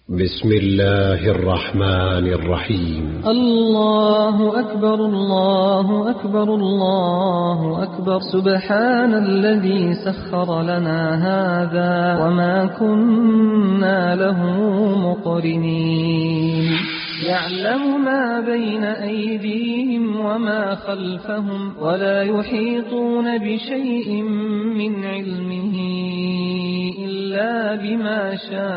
بسم الله الرحمن الرحيم. الله أكبر الله أكبر الله أكبر. سبحان الذي سخر لنا هذا وما كنا له مقرنين. يعلم ما بين أيديهم وما خلفهم ولا يحيطون بشيء من علمه إلا بما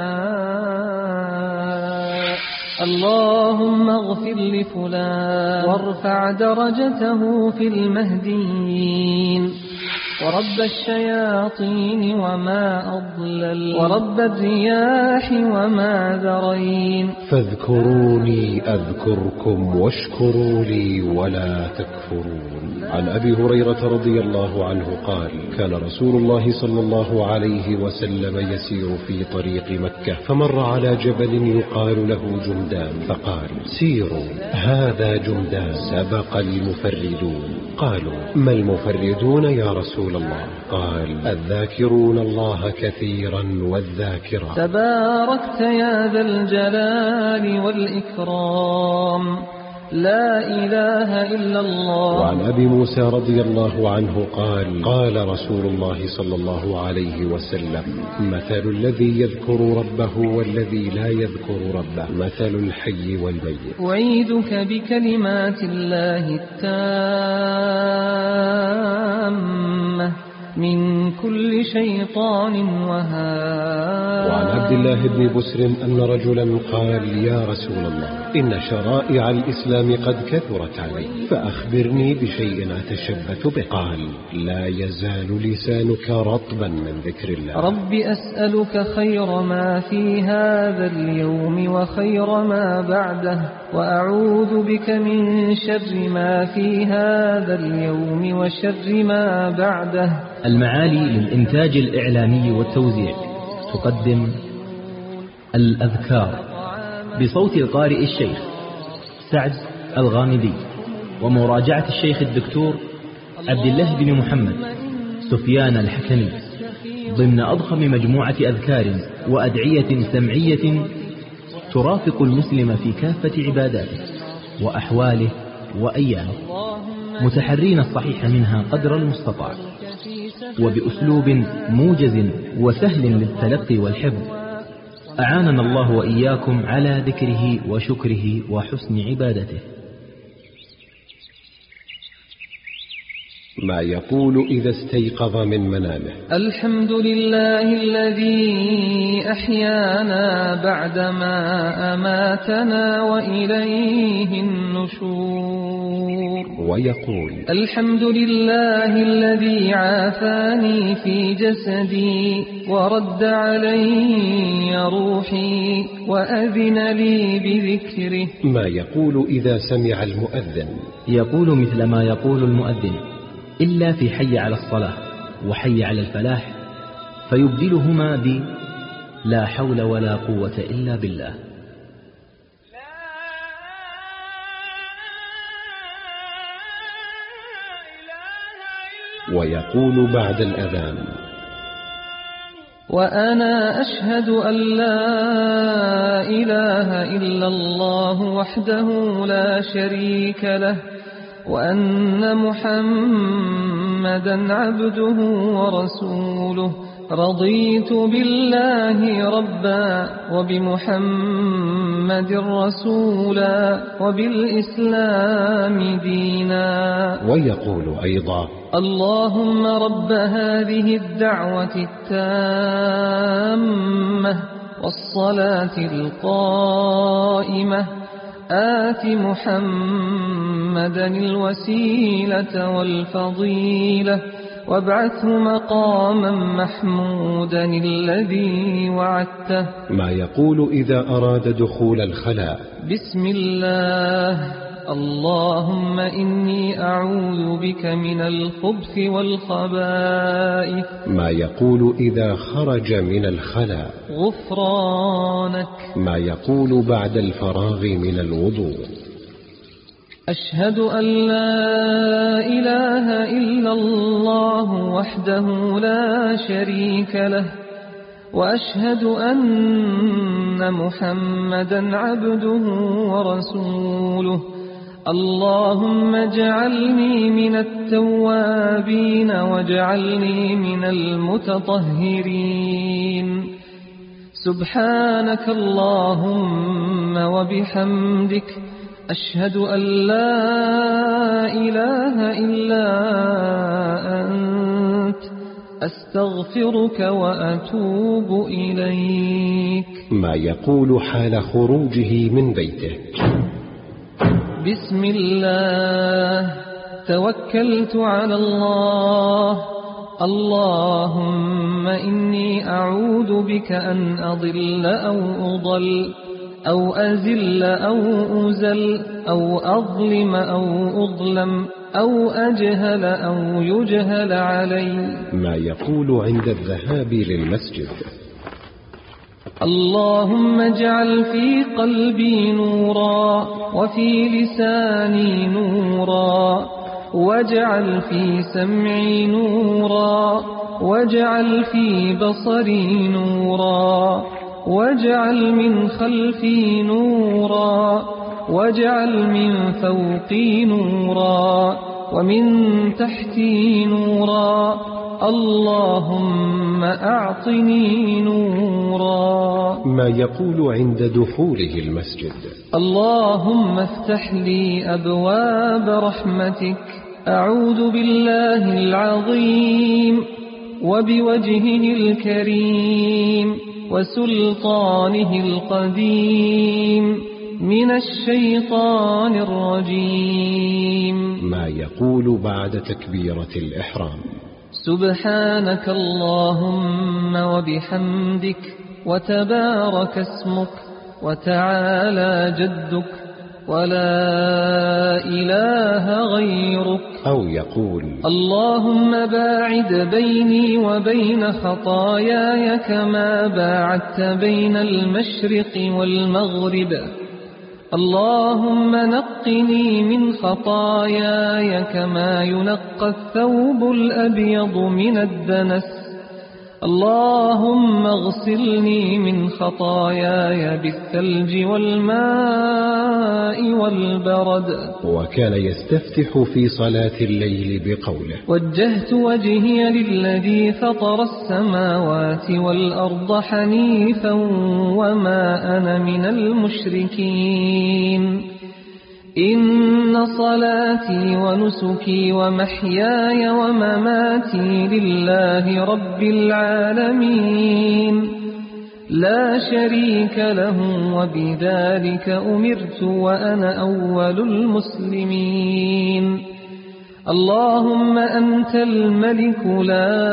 شاء. اللهم اغفر لفلان وارفع درجته في المهديين ورب الشياطين وما أضلل ورب الرياح وما ذرين. فاذكروني أذكركم واشكروا لي ولا تكفرون. عن أبي هريرة رضي الله عنه قال: كان رسول الله صلى الله عليه وسلم يسير في طريق مكة فمر على جبل يقال له جمدان فقال: سيروا هذا جمدان سبق المفردون. قالوا: ما المفردون يا رسول الله؟ قال: الذاكرون الله كثيرا والذاكرات. تباركت يا ذا الجلال والإكرام، لا إله إلا الله. وعن أبي موسى رضي الله عنه قال: قال رسول الله صلى الله عليه وسلم: مثل الذي يذكر ربه والذي لا يذكر ربه مثل الحي والميت. أعيذك بكلمات الله التامة من كل شيطان وهام. وعن عبد الله بن بسر أن رجلا قال: يا رسول الله، إن شرائع الإسلام قد كثرت علي، فأخبرني بشيء أتشبث به. قال: لا يزال لسانك رطبا من ذكر الله. رب أسألك خير ما في هذا اليوم وخير ما بعده، وأعوذ بك من شر ما في هذا اليوم وشر ما بعده. المعالي للإنتاج الإعلامي والتوزيع تقدم الأذكار بصوت القارئ الشيخ سعد الغامدي، ومراجعة الشيخ الدكتور عبد الله بن محمد سفيان الحكمي، ضمن أضخم مجموعة أذكار وأدعية سمعية ترافق المسلم في كافة عباداته وأحواله وأيامه، متحرين الصحيح منها قدر المستطاع، وبأسلوب موجز وسهل للتلقي والحفظ. أعاننا الله وإياكم على ذكره وشكره وحسن عبادته. ما يقول إذا استيقظ من منامه: الحمد لله الذي أحيانا بعدما أماتنا وإليه النشور. ويقول: الحمد لله الذي عافاني في جسدي ورد علي روحي وأذن لي بذكره. ما يقول إذا سمع المؤذن: يقول مثل ما يقول المؤذن، إلا في حي على الصلاة وحي على الفلاح، فيبدلهما ب لا حول ولا قوة إلا بالله. ويقول بعد الأذان: وأنا أشهد أن لا إله إلا الله وحده لا شريك له، وأن محمدا عبده ورسوله. رضيت بالله ربا وبمحمد رسولا وبالإسلام دينا. ويقول أيضا: اللهم رب هذه الدعوة التامة والصلاة القائمة، آت محمدا الوسيلة والفضيلة وابعثه مقاما محمودا الذي وعدته. ما يقول إذا أراد دخول الخلاء: بسم الله، اللهم إني أعوذ بك من الخبث والخبائث. ما يقول إذا خرج من الخلاء: غفرانك. ما يقول بعد الفراغ من الوضوء: أشهد أن لا إله إلا الله وحده لا شريك له، وأشهد أن محمدا عبده ورسوله. اللهم اجعلني من التوابين واجعلني من المتطهرين. سبحانك اللهم وبحمدك أشهد أن لا إله إلا أنت أستغفرك وأتوب إليك. ما يقول حال خروجه من بيته: بسم الله توكلت على الله. اللهم إني أعوذ بك أن أضل أو أضل أو أزل أو أزل أو أظلم أو أظلم أو أجهل أو يجهل علي. ما يقول عند الذهاب للمسجد: اللهم اجعل في قلبي نورا وفي لساني نورا واجعل في سمعي نورا واجعل في بصري نورا واجعل من خلفي نورا واجعل من فوقي نورا ومن تحتي نورا. اللهم أعطني نورا. ما يقول عند دخوله المسجد: اللهم افتح لي أبواب رحمتك. أعوذ بالله العظيم وبوجهه الكريم وسلطانه القديم من الشيطان الرجيم. ما يقول بعد تكبيرة الإحرام: سبحانك اللهم وبحمدك وتبارك اسمك وتعالى جدك ولا إله غيرك. أو يقول: اللهم باعد بيني وبين خطاياي كما باعدت بين المشرق والمغرب. اللهم نقني من خطاياي كما ينقى الثوب الأبيض من الدنس. اللهم اغسلني من خطاياي بالثلج والماء والبرد. وكان يستفتح في صلاة الليل بقوله: وجهت وجهي للذي فطر السماوات والأرض حنيفا وما أنا من المشركين. إن صلاتي ونسكي ومحياي ومماتي لله رب العالمين لا شريك له وبذلك أمرت وأنا أول المسلمين. اللهم أنت الملك لا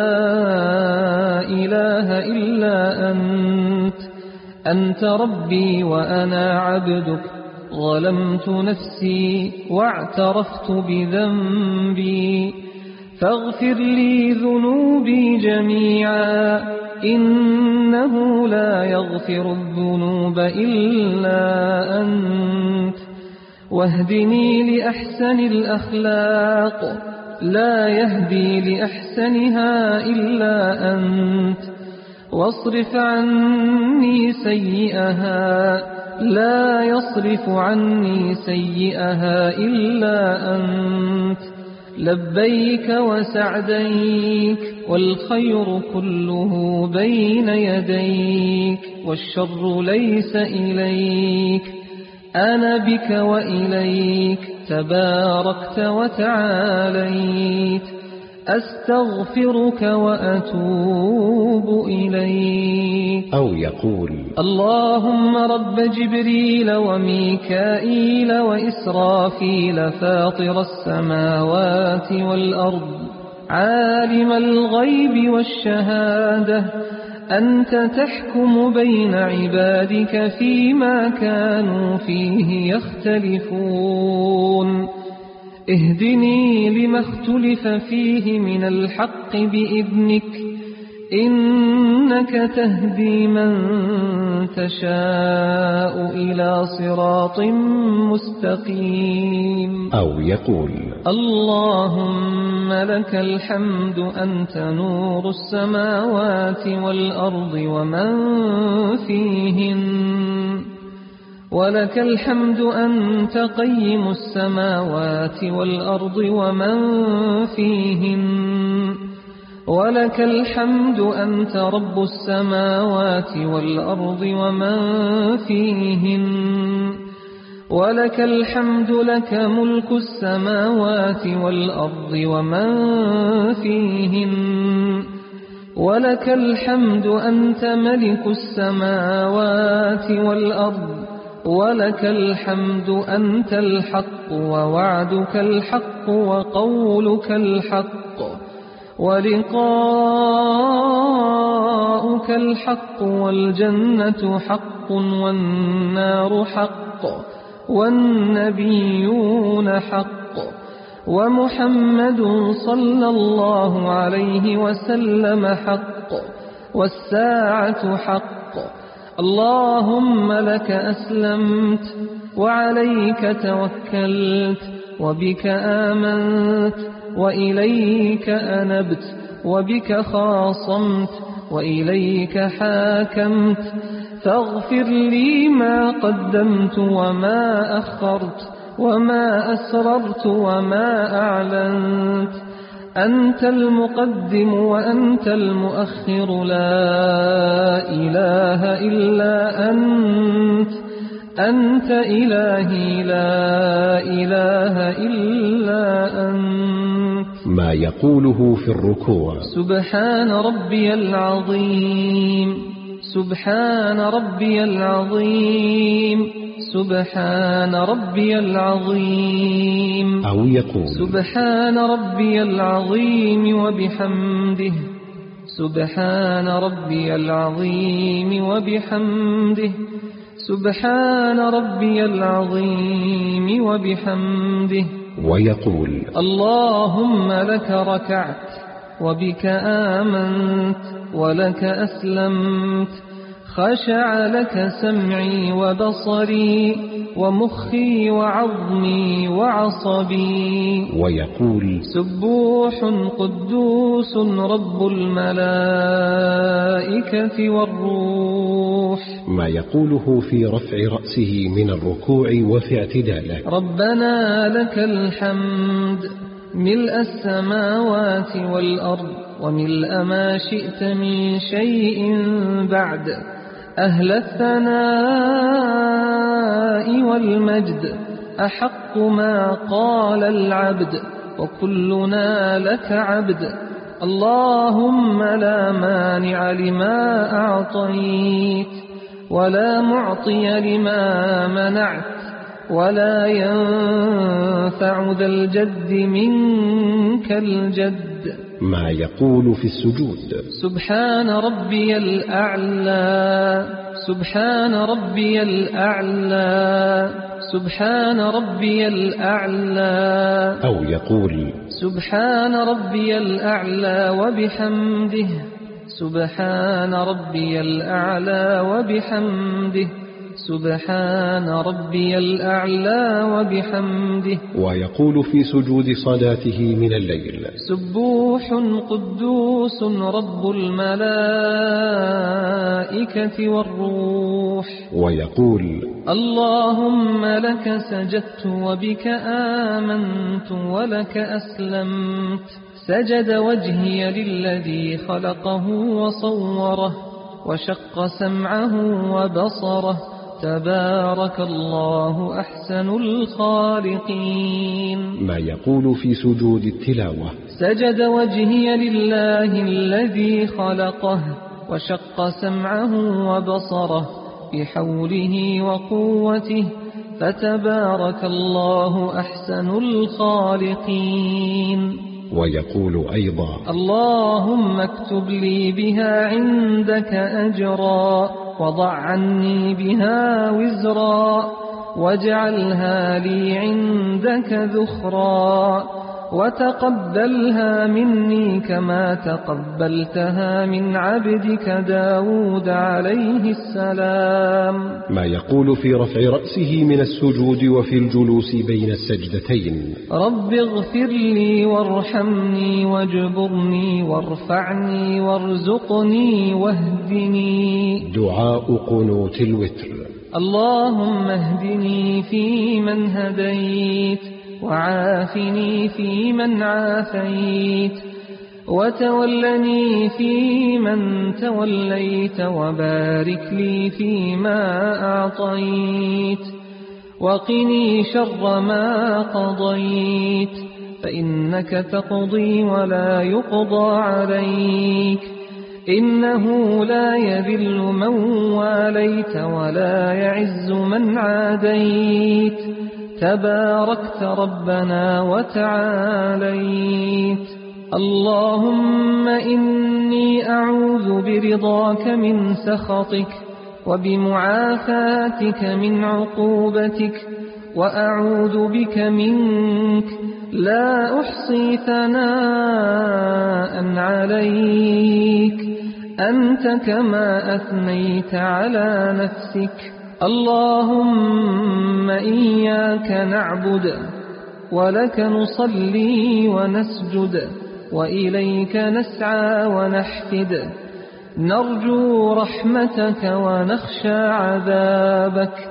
إله إلا أنت ربي وأنا عبدك. ظلمت نفسي واعترفت بذنبي فاغفر لي ذنوبي جميعا إنه لا يغفر الذنوب إلا أنت. واهدني لأحسن الأخلاق لا يهدي لأحسنها إلا أنت. واصرف عني سيئها لا يصرف عني سيئها إلا أنت. لبيك وسعديك والخير كله بين يديك والشر ليس إليك. أنا بك وإليك تباركت وتعاليت. أستغفرك وأتوب إليك. أو يقول: اللهم رب جبريل وميكائيل وإسرافيل فاطر السماوات والأرض عالم الغيب والشهادة أنت تحكم بين عبادك فيما كانوا فيه يختلفون. اهدني لما اختلف فيه من الحق بإذنك إنك تهدي من تشاء إلى صراط مستقيم. أو يقول اللهم لك الحمد أنت نور السماوات والأرض ومن فيهن، ولك الحمد أنت قيم السماوات والأرض ومن فيهن، ولك الحمد أنت رب السماوات والأرض ومن فيهن، ولك الحمد لك ملك السماوات والأرض ومن فيهن، ولك الحمد أنت ملك السماوات والأرض، ولك الحمد أنت الحق ووعدك الحق وقولك الحق ولقاؤك الحق والجنة حق والنار حق والنبيون حق ومحمد صلى الله عليه وسلم حق والساعة حق. اللهم لك أسلمت وعليك توكلت وبك آمنت وإليك أنبت وبك خاصمت وإليك حاكمت، فاغفر لي ما قدمت وما أخرت وما أسررت وما أعلنت، أنت المقدم وأنت المؤخر، لا إله إلا أنت، أنت إلهي لا إله إلا أنت. ما يقوله في الركوع سبحان ربي العظيم، سبحان ربي العظيم، سبحان ربي العظيم. أو يقول سبحان ربي العظيم وبحمده، سبحان ربي العظيم وبحمده، سبحان ربي العظيم وبحمده. ويقول اللهم لك ركعت وبك آمنت ولك أسلمت، خشع لك سمعي وبصري ومخي وعظمي وعصبي. ويقول سبوح قدوس رب الملائكة والروح. ما يقوله في رفع رأسه من الركوع وفي اعتداله ربنا لك الحمد ملء السماوات والأرض وملء ما شئت من شيء بعد، أهل الثناء والمجد، أحق ما قال العبد وكلنا لك عبد. اللهم لا مانع لما أعطيت ولا معطي لما منعت ولا ينفع ذا الجد منك الجد. ما يقول في السجود سبحان ربي الأعلى، سبحان ربي الأعلى، سبحان ربي الأعلى. أو يقول سبحان ربي الأعلى وبحمده، سبحان ربي الأعلى وبحمده، سبحان ربي الأعلى وبحمده. ويقول في سجود صلاته من الليل سبوح قدوس رب الملائكة والروح. ويقول اللهم لك سجدت وبك آمنت ولك أسلمت، سجد وجهي للذي خلقه وصوره وشق سمعه وبصره، تبارك الله أحسن الخالقين. ما يقول في سجود التلاوة سجد وجهي لله الذي خلقه وشق سمعه وبصره بحوله وقوته، فتبارك الله أحسن الخالقين. ويقول أيضا اللهم اكتب لي بها عندك أجرا وضع عني بها وزرا واجعلها لي عندك ذخرا وتقبلها مني كما تقبلتها من عبدك داود عليه السلام. ما يقول في رفع رأسه من السجود وفي الجلوس بين السجدتين: رب اغفر لي وارحمني واجبرني وارفعني وارزقني واهدني. دعاء قنوت الوتر: اللهم اهدني فيمن هديت، وعافني فيمن عافيت، وتولني فيمن توليت، وبارك لي فيما أعطيت، وقني شر ما قضيت، فإنك تقضي ولا يقضى عليك، إنه لا يذل من واليت ولا يعز من عاديت، تباركت ربنا وتعاليت. اللهم إني أعوذ برضاك من سخطك، وبمعافاتك من عقوبتك، وأعوذ بك منك، لا أحصي ثناء عليك، أنت كما أثنيت على نفسك. اللهم إياك نعبد، ولك نصلي ونسجد، وإليك نسعى ونحفد، نرجو رحمتك ونخشى عذابك،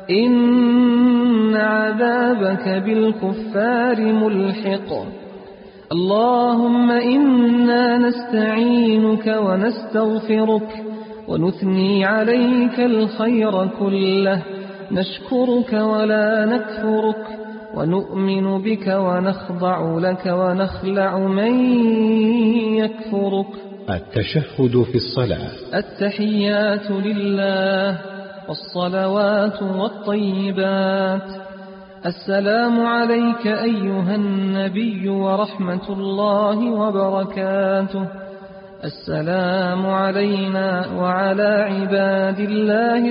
إن عذابك بالكفار ملحق. اللهم إنا نستعينك ونستغفرك، ونثني عليك الخير كله، نشكرك ولا نكفرك، ونؤمن بك ونخضع لك ونخلع من يكفرك. التشهد في الصلاة: التحيات لله، والصلوات والطيبات. السلام عليك أيها النبي ورحمة الله وبركاته. السلام علينا وعلى عباد الله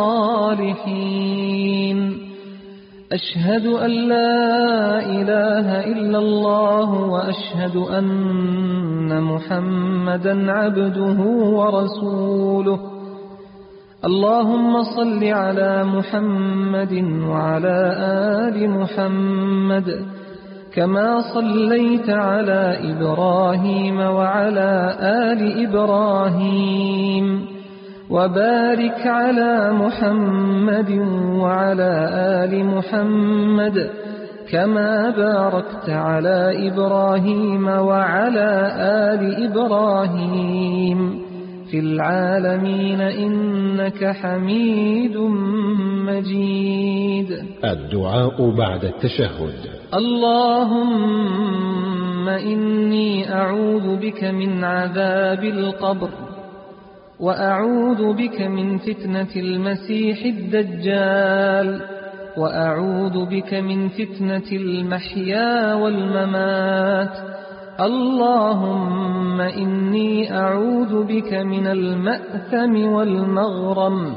الصالحين. أشهد أن لا إله إلا الله، وأشهد أن محمدا عبده ورسوله. اللهم صل على محمد وعلى آل محمد، كما صليت على إبراهيم وعلى آل إبراهيم، وبارك على محمد وعلى آل محمد، كما باركت على إبراهيم وعلى آل إبراهيم في العالمين إنك حميد مجيد. الدعاء بعد التشهد: اللهم إني أعوذ بك من عذاب القبر، وأعوذ بك من فتنة المسيح الدجال، وأعوذ بك من فتنة المحيا والممات. اللهم إني أعوذ بك من المأثم والمغرم.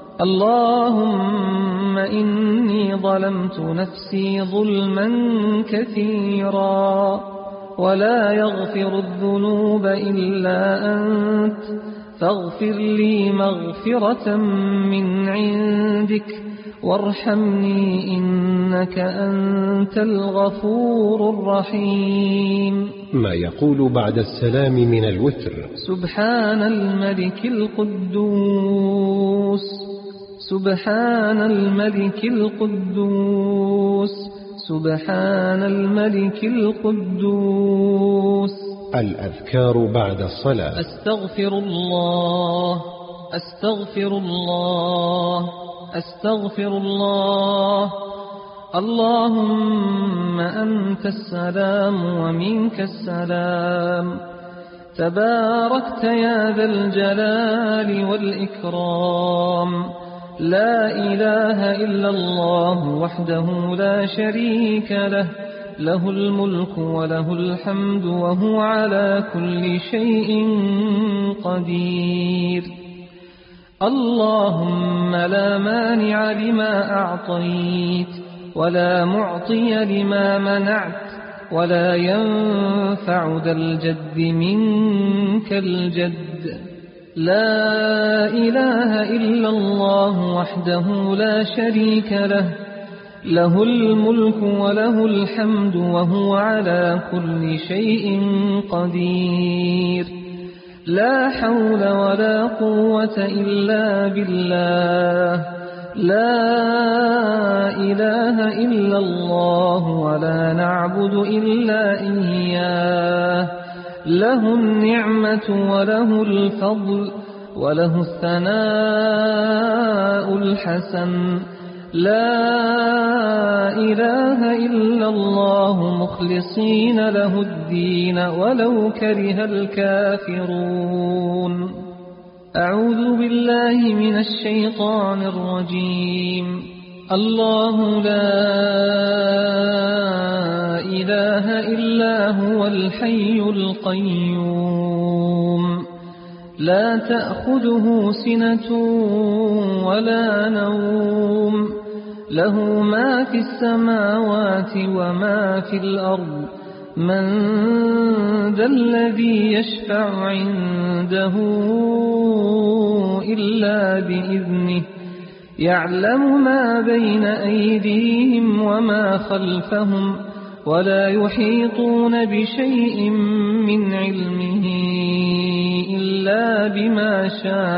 اللهم إني ظلمت نفسي ظلما كثيرا، ولا يغفر الذنوب إلا أنت، فاغفر لي مغفرة من عندك، وارحمني إنك أنت الغفور الرحيم. ما يقول بعد السلام من الوتر: سبحان الملك القدوس، سبحان الملك القدوس، سبحان الملك القدوس. الأذكار بعد الصلاة: أستغفر الله، أستغفر الله، أستغفر الله. اللهم أنت السلام ومنك السلام، تباركت يا ذا الجلال والإكرام. لا إله إلا الله وحده لا شريك له، له الملك وله الحمد وهو على كل شيء قدير. اللهم لا مانع لما أعطيت، ولا معطي لما منعت، ولا ينفع ذا الجد منك الجد. لا إله إلا الله وحده لا شريك له، له الملك وله الحمد وهو على كل شيء قدير. لا حول ولا قوة إلا بالله. لا إله إلا الله ولا نعبد إلا إياه. له النعمة وله الفضل وله الثناء الحسن. لا إله إلا الله مخلصين له الدين ولو كره الكافرون. أعوذ بالله من الشيطان الرجيم. الله لا إله إلا هو الحي القيوم لا تأخذه سنة ولا نوم، له ما في السماوات وما في الأرض. من ذا الذي يشفع عنده إلا بإذنه، يعلم ما بين أيديهم وما خلفهم، ولا يحيطون بشيء من علمه إلا بما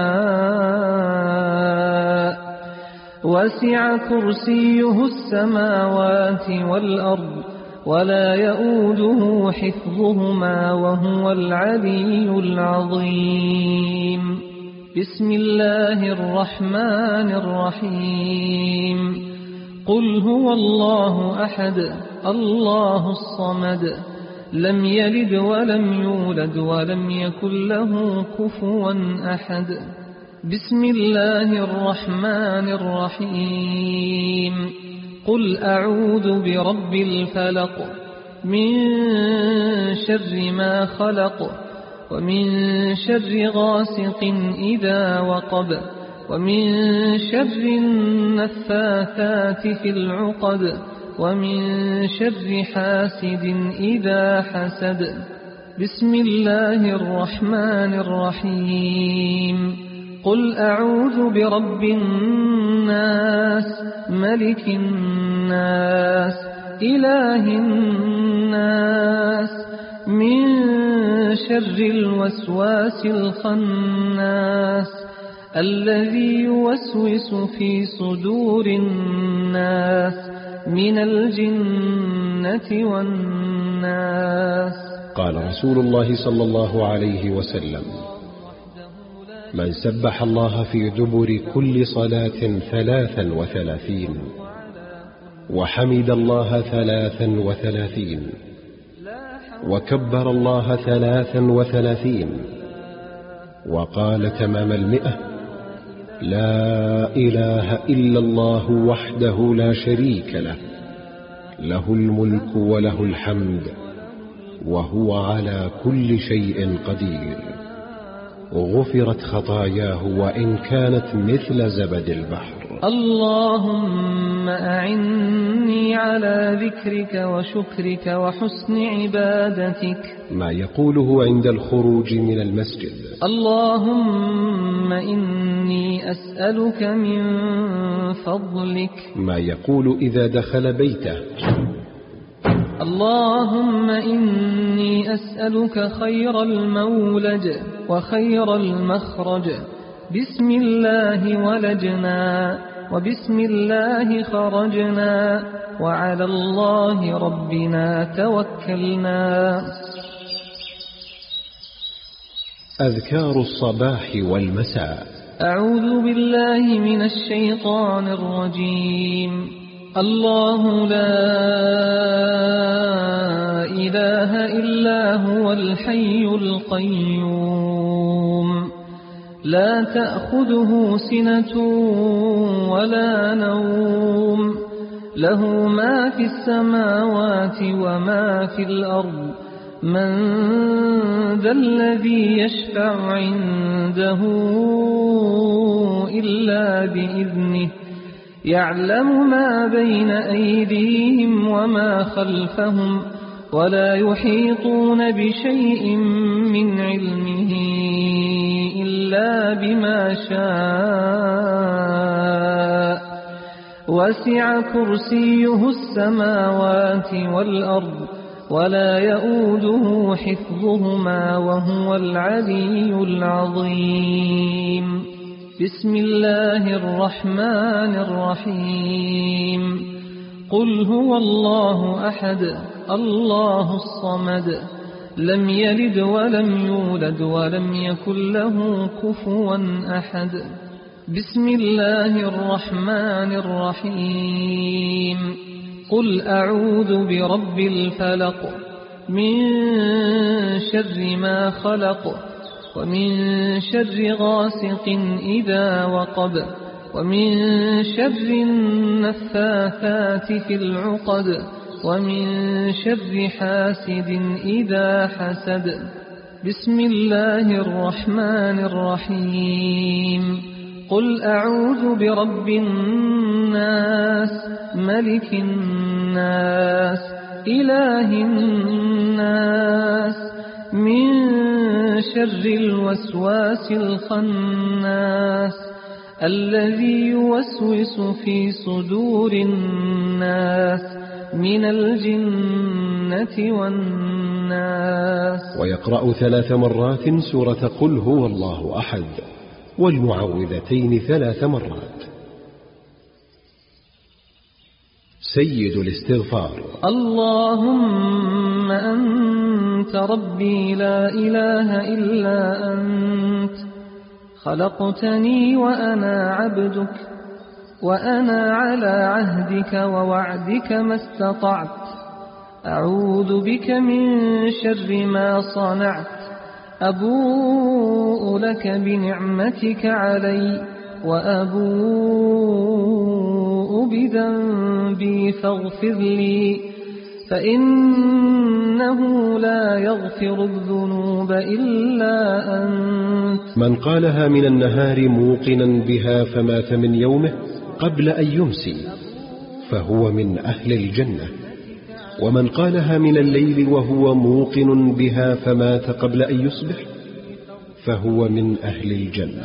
شاء. وسع كرسيه السماوات والأرض ولا يؤوده حفظهما وهو العلي العظيم. بسم الله الرحمن الرحيم. قل هو الله أحد الله الصمد، لم يلد ولم يولد ولم يكن له كفوا أحد. بسم الله الرحمن الرحيم. قل أعوذ برب الفلق، من شر ما خلق، ومن شر غاسق إذا وقب، ومن شر النفاثات في العقد، ومن شر حاسد إذا حسد. بسم الله الرحمن الرحيم. قل أعوذ برب الناس، ملك الناس، إله الناس، من شر الوسواس الخناس، الذي يوسوس في صدور الناس من الجنة والناس. قال رسول الله صلى الله عليه وسلم: من سبح الله في دبر كل صلاة 33، وحمد الله 33، وكبر الله 33، وقال تمام 100: لا إله إلا الله وحده لا شريك له، له الملك وله الحمد وهو على كل شيء قدير، غفرت خطاياه وإن كانت مثل زبد البحر. اللهم أعني على ذكرك وشكرك وحسن عبادتك. ما يقوله عند الخروج من المسجد. اللهم إني أسألك من فضلك. ما يقول إذا دخل بيته. اللهم إني أسألك خير المولج وخير المخرج. بسم الله ولجنا وبسم الله خرجنا وعلى الله ربنا توكلنا. أذكار الصباح والمساء. أعوذ بالله من الشيطان الرجيم. الله لا إله إلا هو الحي القيوم لا تأخذه سنة ولا نوم، له ما في السماوات وما في الأرض. من ذا الذي يشفع عنده إلا بإذنه، يعلم ما بين أيديهم وما خلفهم، ولا يحيطون بشيء من علمه إلا بما شاء وسع كرسيه السماوات والأرض ولا يؤوده حفظهما وهو العلي العظيم. بسم الله الرحمن الرحيم. قل هو الله أحد الله الصمد لم يلد ولم يولد ولم يكن له كفوا أحد. بسم الله الرحمن الرحيم. قل أعوذ برب الفلق من شر ما خلق ومن شر غاسق إذا وقب ومن شر النفاثات في العقد ومن شر حاسد إذا حسد. بسم الله الرحمن الرحيم. قل أعوذ برب الناس ملك الناس إله الناس من شر الوسواس الخناس الذي يوسوس في صدور الناس من الجنة والناس. ويقرأ 3 مرات سورة قل هو الله أحد والمعوذتين 3 مرات. سيد الاستغفار. اللهم أنت ربي لا إله إلا أنت خلقتني وأنا عبدك وأنا على عهدك ووعدك ما استطعت أعوذ بك من شر ما صنعت أبوء لك بنعمتك علي وأبوء بذنبي فاغفر لي فإنه لا يغفر الذنوب إلا أنت. من قالها من النهار موقنا بها فمات من يومه قبل أن يمسي فهو من أهل الجنة، ومن قالها من الليل وهو موقن بها فمات قبل أن يصبح فهو من أهل الجنة.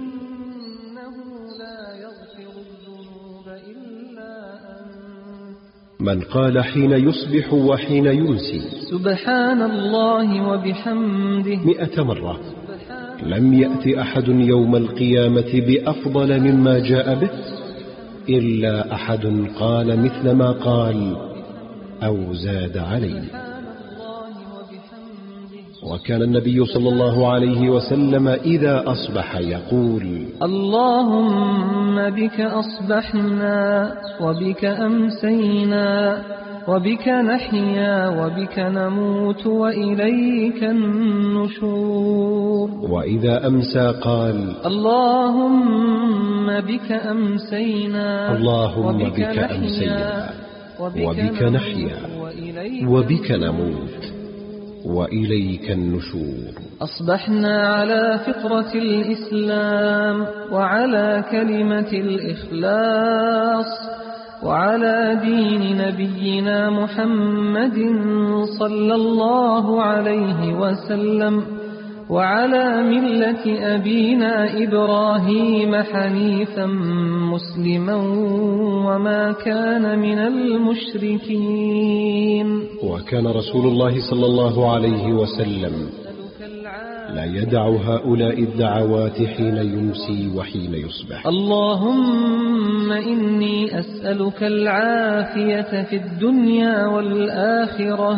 من قال حين يصبح وحين يمسي سبحان الله وبحمده 100 مرة لم يأت أحد يوم القيامة بأفضل مما جاء به إلا أحد قال مثل ما قال أو زاد عليه. وكان النبي صلى الله عليه وسلم إذا أصبح يقول: اللهم بك أصبحنا وبك أمسينا وبك نحيا وبك نموت وإليك النشور. وإذا أمسى قال: اللهم بك أمسينا اللهم بك أمسينا وبك نحيا وبك نموت وإليك النشور. أصبحنا على فطرة الإسلام وعلى كلمة الإخلاص وعلى دين نبينا محمد صلى الله عليه وسلم وعلى ملة أبينا إبراهيم حنيفا مسلما وما كان من المشركين. وكان رسول الله صلى الله عليه وسلم لا يدع هؤلاء الدعوات حين يمسي وحين يصبح. اللهم إني أسألك العافية في الدنيا والآخرة.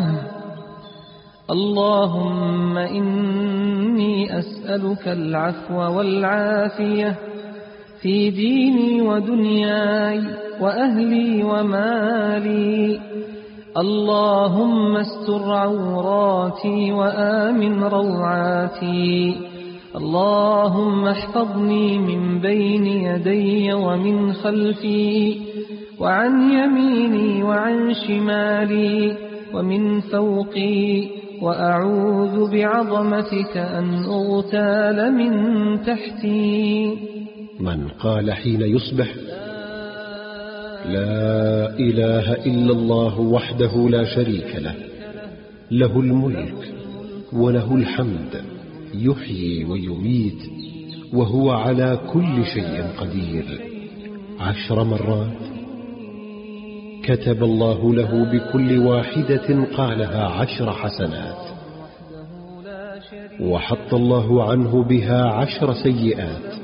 اللهم إني أسألك العفو والعافية في ديني ودنياي وأهلي ومالي. اللهم استر عوراتي وآمن روعاتي. اللهم احفظني من بين يدي ومن خلفي وعن يميني وعن شمالي ومن فوقي، وأعوذ بعظمتك أن أغتال من تحتي. من قال حين يصبح: لا إله إلا الله وحده لا شريك له له الملك وله الحمد يحيي ويميت وهو على كل شيء قدير 10 مرات. كتب الله له بكل واحدة قالها 10 حسنات، وحط الله عنه بها 10 سيئات،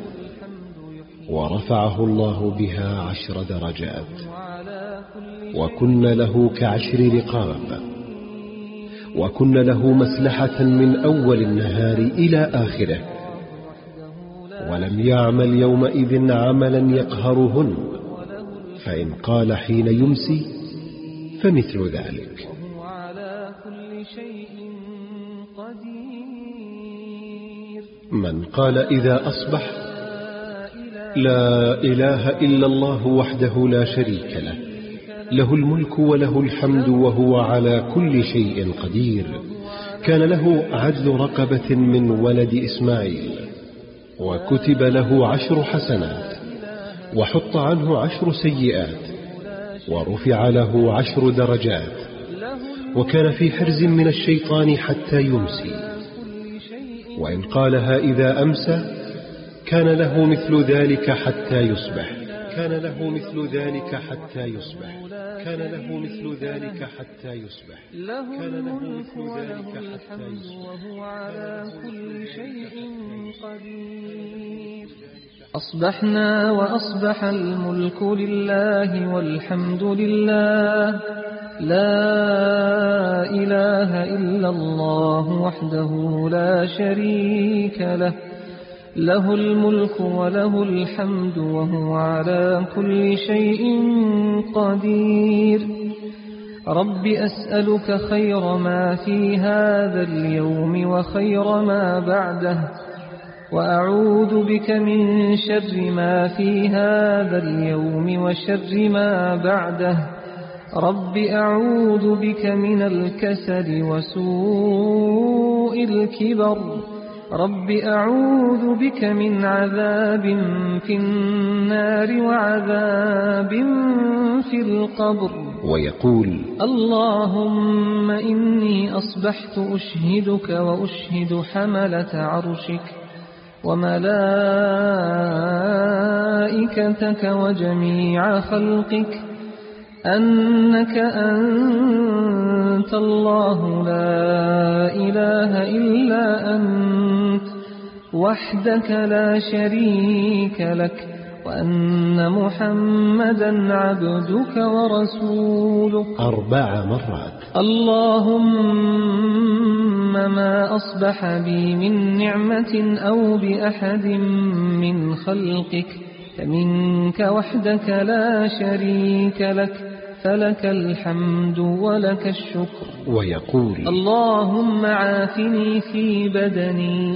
ورفعه الله بها 10 درجات. وكن له ك10 رقاب، وكن له مسلحة من أول النهار إلى آخره، ولم يعمل يومئذ عملا يقهرهن، فإن قال حين يمسي فمثل ذلك. من قال إذا أصبح لا إله إلا الله وحده لا شريك له، له الملك وله الحمد وهو على كل شيء قدير، كان له عدل رقبة من ولد إسماعيل، وكتب له 10 حسنات، وحط عنه 10 سيئات، ورفع له 10 درجات، وكان في حرز من الشيطان حتى يمسي. وإن قالها إذا أمسى كان له مثل ذلك حتى يصبح، كان له مثل ذلك حتى يصبح، كان له مثل ذلك حتى يصبح، كان له مثل ذلك حتى يصبح، وهو على كل شيء قدير. أصبحنا وأصبح الملك لله والحمد لله، لا إله إلا الله وحده لا شريك له، له الملك وله الحمد وهو على كل شيء قدير. رب أسألك خير ما في هذا اليوم وخير ما بعده، وأعوذ بك من شر ما في هذا اليوم وشر ما بعده. رب أعوذ بك من الكسل وسوء الكبر. رب أعوذ بك من عذاب في النار وعذاب في القبر. ويقول: اللهم إني أصبحت أشهدك وأشهد حملة عرشك وملائكتك وجميع خلقك أنك أنت الله لا إله إلا أنت وحدك لا شريك لك، وأن محمدا عبدك ورسولك 4 مرات. اللهم ما أصبح بي من نعمة أو بأحد من خلقك فمنك وحدك لا شريك لك، فلك الحمد ولك الشكر. ويقول: اللهم عافني في بدني،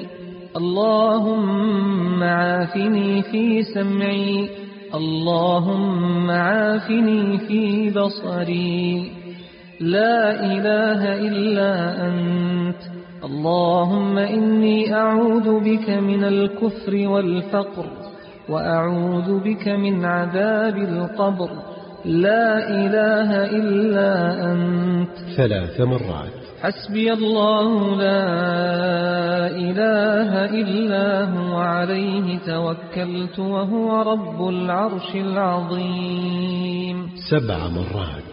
اللهم عافني في سمعي، اللهم عافني في بصري، لا إله إلا أنت. اللهم إني أعوذ بك من الكفر والفقر، وأعوذ بك من عذاب القبر، لا إله إلا أنت 3 مرات. حسبي الله لا إله إلا هو عليه توكلت وهو رب العرش العظيم 7 مرات.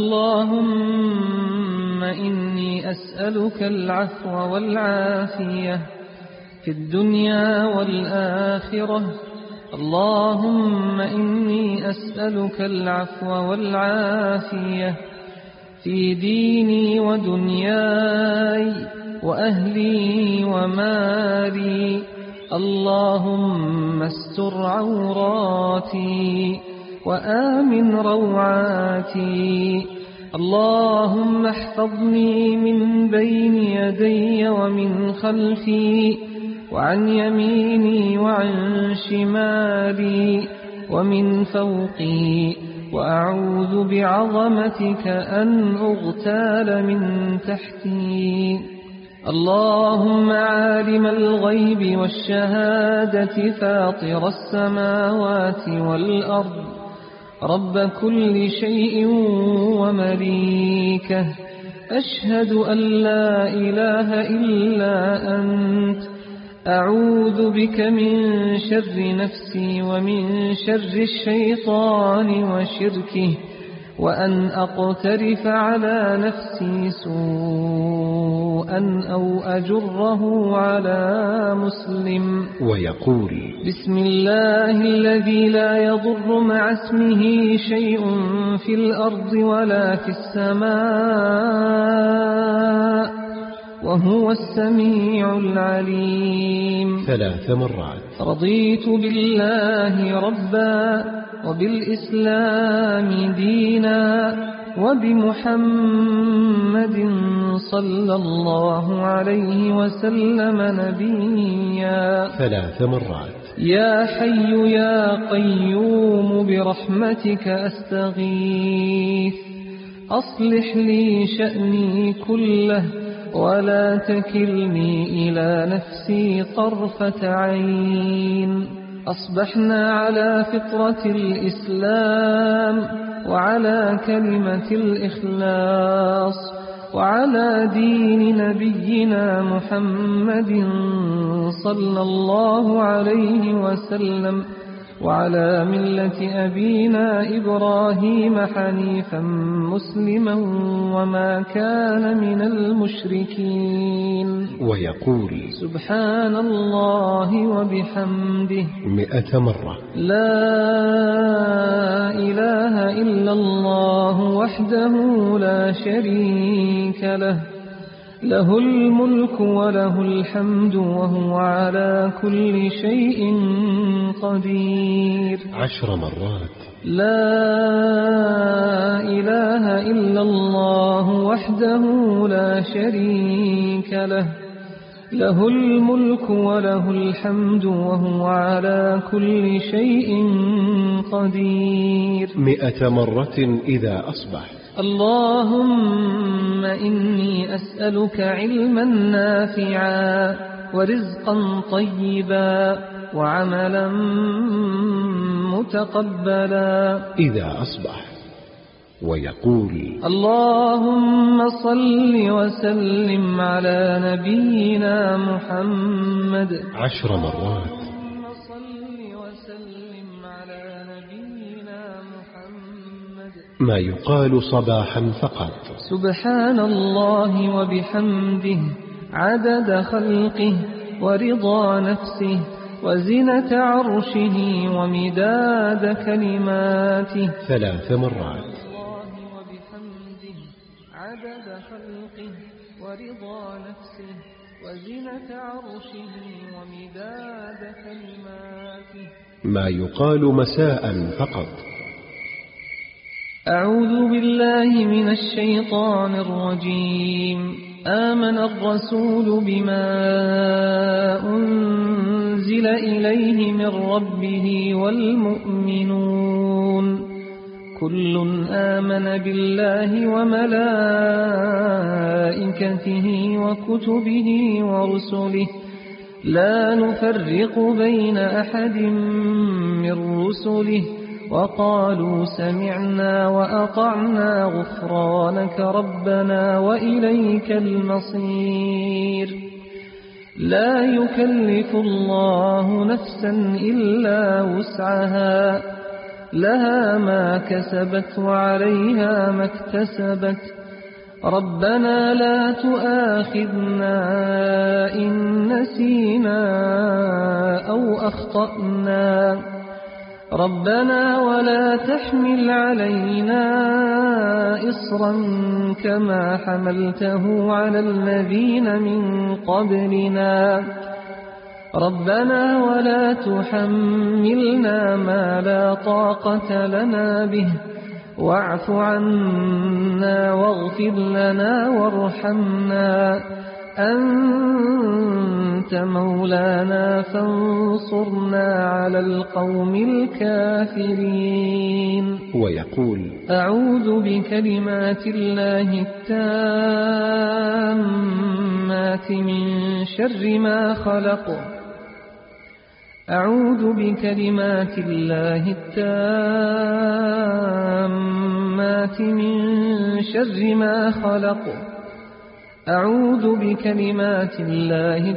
اللهم إني أسألك العفو والعافية في الدنيا والآخرة. اللهم إني أسألك العفو والعافية في ديني ودنياي وأهلي ومالي. اللهم استر عوراتي وآمن روعاتي. اللهم احفظني من بين يدي ومن خلفي وعن يميني وعن شمالي ومن فوقي، وأعوذ بعظمتك أن أغتال من تحتي. اللهم عالم الغيب والشهادة فاطر السماوات والأرض، رب كل شيء ومليكه، أشهد أن لا إله إلا أنت أعوذ بك من شر نفسي ومن شر الشيطان وشركه وأن أقترف على نفسي سوءا أو أجره على مسلم. ويقول بسم الله الذي لا يضر مع اسمه شيء في الأرض ولا في السماء وهو السميع العليم. 3 مرات. رضيت بالله ربا وبالإسلام دينا وبمحمد صلى الله عليه وسلم نبيا. 3 مرات. يا حي يا قيوم برحمتك أستغيث أصلح لي شأني كله ولا تكلني إلى نفسي طرفة عين. أصبحنا على فطرة الإسلام وعلى كلمة الإخلاص وعلى دين نبينا محمد صلى الله عليه وسلم وعلى ملة أبينا إبراهيم حنيفا مسلما وما كان من المشركين. ويقول سبحان الله وبحمده 100 مرة. لا إله إلا الله وحده لا شريك له له الملك وله الحمد وهو على كل شيء قدير. 10 مرات. لا إله إلا الله وحده لا شريك له له الملك وله الحمد وهو على كل شيء قدير. 100 مرة إذا أصبح. اللهم إني أسألك علما نافعا ورزقا طيبا وعملا متقبلا إذا أصبح. ويقول اللهم صل وسلم على نبينا محمد 10 مرات. ما يقال صباحا فقط. سبحان الله وبحمده عدد خلقه ورضا نفسه وزنة عرشه ومداد كلماته. 3 مرات. عدد خلقه ورضا نفسه وزنة عرشه ومداد كلماته. ما يقال مساء فقط. أعوذ بالله من الشيطان الرجيم. آمن الرسول بما أنزل إليه من ربه والمؤمنون كل آمن بالله وملائكته وكتبه ورسله لا نفرق بين أحد من رسله وقالوا سمعنا وأطعنا غفرانك ربنا وإليك المصير. لا يكلف الله نفسا إلا وسعها لها ما كسبت وعليها ما اكتسبت. ربنا لا تؤاخذنا إن نسينا أو أخطأنا ربنا ولا تحمل علينا إصرا كما حملته على الذين من قبلنا ربنا ولا تحملنا ما لا طاقة لنا به واعف عنا واغفر لنا وارحمنا أنت مولانا فانصرنا على القوم الكافرين. ويقول أعوذ بكلمات الله التامات من شر ما خلق. أعوذ بكلمات الله التامات من شر ما خلق أعوذ بكلمات الله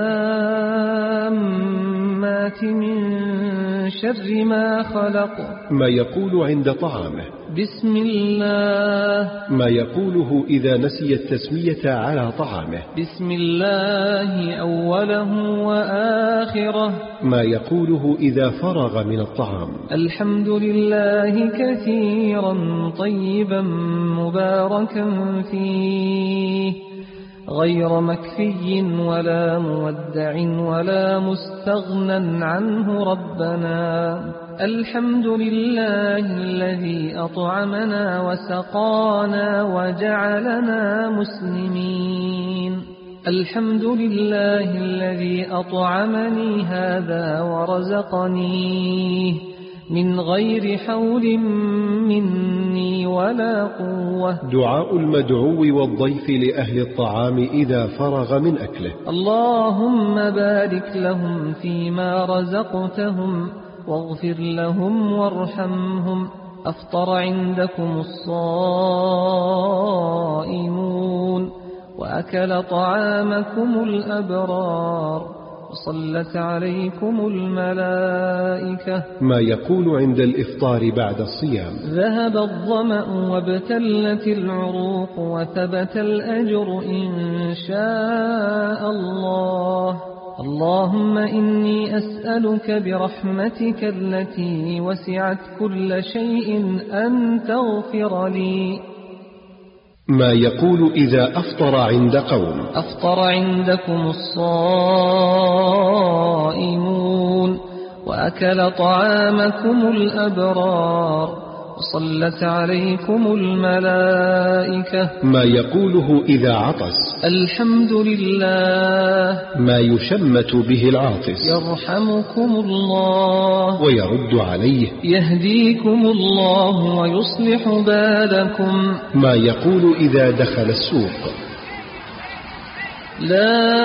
التامات من شر ما خلق. ما يقول عند طعامه. بسم الله. ما يقوله إذا نسي التسمية على طعامه. بسم الله أوله وآخره. ما يقوله إذا فرغ من الطعام. الحمد لله كثيرا طيبا مباركا فيه غير مكفي ولا مودع ولا مستغنى عنه ربنا. الحمد لله الذي أطعمنا وسقانا وجعلنا مسلمين. الحمد لله الذي أطعمني هذا ورزقنيه من غير حول مني ولا قوة. دعاء المدعو والضيف لأهل الطعام إذا فرغ من أكله. اللهم بارك لهم فيما رزقتهم واغفر لهم وارحمهم. أفطر عندكم الصائمون وأكل طعامكم الأبرار وصلت عليكم الملائكة. ما يقول عند الإفطار بعد الصيام. ذهب الظمأ وابتلت العروق وثبت الأجر إن شاء الله. اللهم إني أسألك برحمتك التي وسعت كل شيء أن تغفر لي. ما يقول إذا أفطر عند قوم. أفطر عندكم الصائمون وأكل طعامكم الأبرار وصلت عليكم الملائكة. ما يقوله إذا عطس. الحمد لله. ما يشمت به العاطس. يرحمكم الله ويرد عليه. يهديكم الله ويصلح بالكم. ما يقول إذا دخل السوق. لا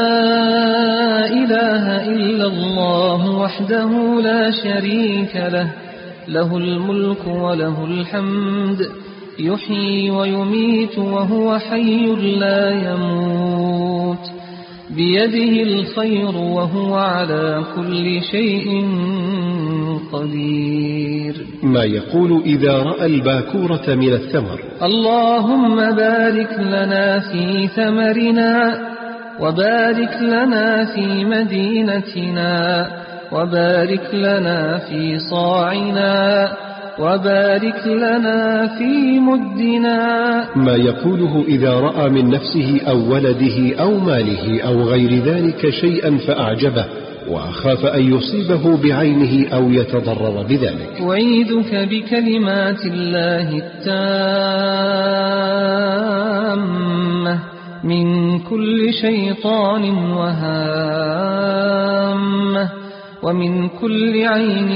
إله إلا الله وحده لا شريك له له الملك وله الحمد يحيي ويميت وهو حي لا يموت بيده الخير وهو على كل شيء قدير. ما يقول إذا رأى الباكورة من الثمر. اللهم بارك لنا في ثمرنا وبارك لنا في مدينتنا وبارك لنا في صاعنا وبارك لنا في مدنا. ما يقوله إذا رأى من نفسه أو ولده أو ماله أو غير ذلك شيئا فأعجبه وأخاف أن يصيبه بعينه أو يتضرر بذلك. أعيذك بكلمات الله التامة من كل شيطان وهامة ومن كل عين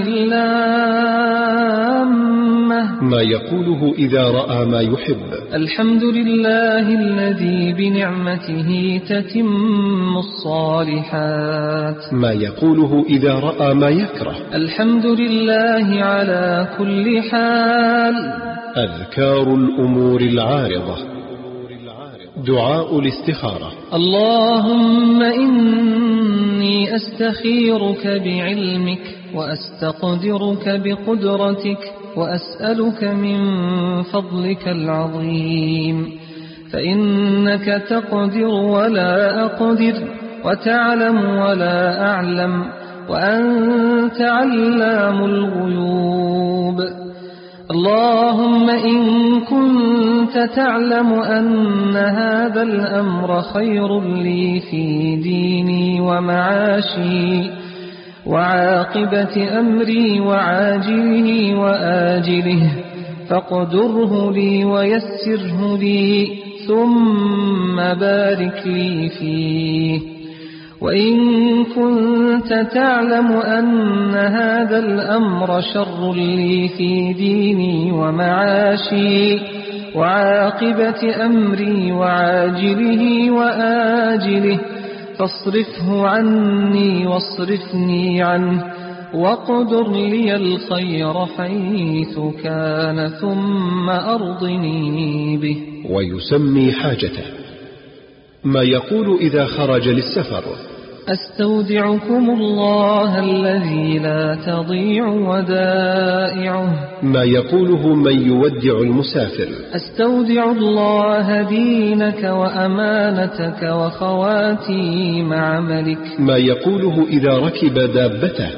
لامة. ما يقوله إذا رأى ما يحب. الحمد لله الذي بنعمته تتم الصالحات. ما يقوله إذا رأى ما يكره. الحمد لله على كل حال. أذكار الأمور العارضة. دعاء الاستخارة. اللهم إني أستخيرك بعلمك وأستقدرك بقدرتك وأسألك من فضلك العظيم فإنك تقدر ولا أقدر وتعلم ولا أعلم وأنت علام الغيوب. اللهم إن كنت تعلم أن هذا الأمر خير لي في ديني ومعاشي وعاقبة أمري وعاجله وآجله فاقدره لي ويسره لي ثم بارك لي فيه. وإن كنت تعلم أن هذا الأمر شر لي في ديني ومعاشي وعاقبة أمري وعاجله وآجله فاصرفه عني واصرفني عنه واقدر لي الخير حيث كان ثم أرضني به. ويسمي حاجته. ما يقول إذا خرج للسفر: أستودعكم الله الذي لا تضيع ودائعه. ما يقوله من يودع المسافر: أستودع الله دينك وأمانتك وخواتيم عملك. ما يقوله إذا ركب دابته: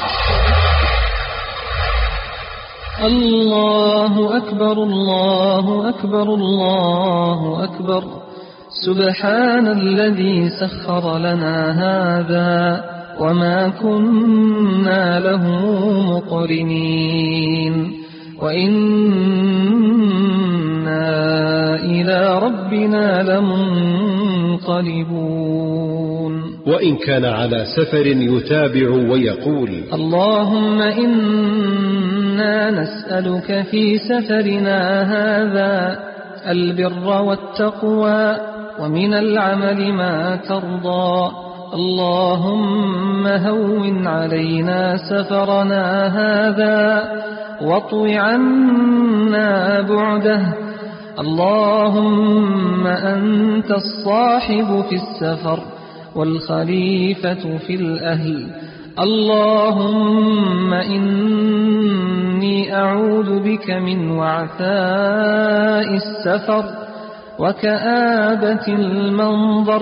الله أكبر الله أكبر الله أكبر، سبحان الذي سخر لنا هذا وما كنا له مقرنين وإنا إلى ربنا لمنقلبون. وإن كان على سفر يتابع ويقول: اللهم إنا نسألك في سفرنا هذا البر والتقوى ومن العمل ما ترضى. اللهم هون علينا سفرنا هذا واطو عنا بعده. اللهم أنت الصاحب في السفر والخليفة في الأهل. اللهم إني أعوذ بك من وعثاء السفر وكآبة المنظر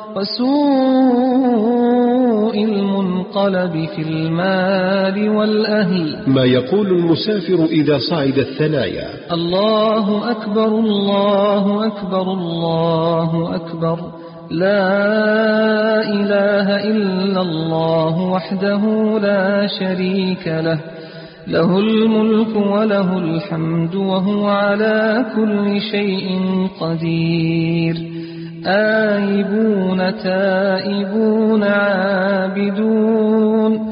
وسوء المنقلب في المال والأهل. ما يقول المسافر إذا صعد الثنايا: الله أكبر الله أكبر الله أكبر، لا إله إلا الله وحده لا شريك له، له الملك وله الحمد وهو على كل شيء قدير. آيبون تائبون عابدون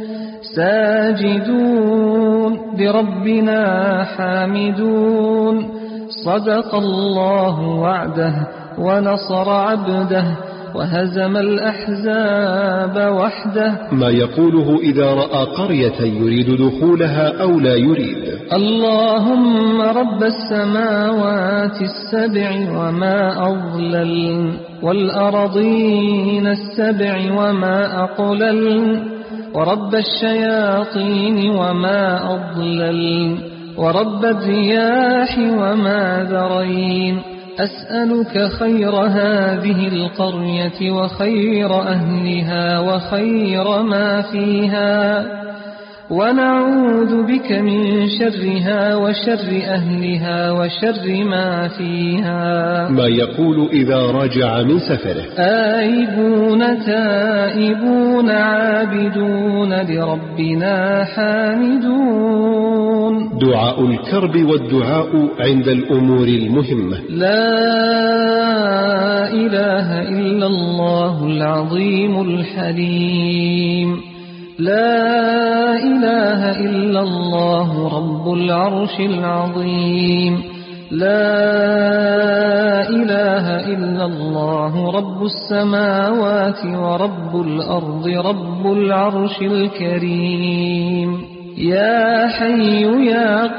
ساجدون لربنا حامدون. صدق الله وعده ونصر عبده وهزم الأحزاب وحده. ما يقوله إذا رأى قرية يريد دخولها أو لا يريد: اللهم رب السماوات السبع وما أضللن والأرضين السبع وما أقللن ورب الشياطين وما أضللن ورب الرياح وما ذرين. أسألك خير هذه القرية وخير أهلها وخير ما فيها، ونعوذ بك من شرها وشر أهلها وشر ما فيها. ما يقول إذا رجع من سفره: آيبون تائبون عابدون لربنا حامدون. دعاء الكرب والدعاء عند الأمور المهمة: لا إله إلا الله العظيم الحليم، لا إله إلا الله رب العرش العظيم، لا إله إلا الله رب السماوات ورب الأرض رب العرش الكريم. يا حي يا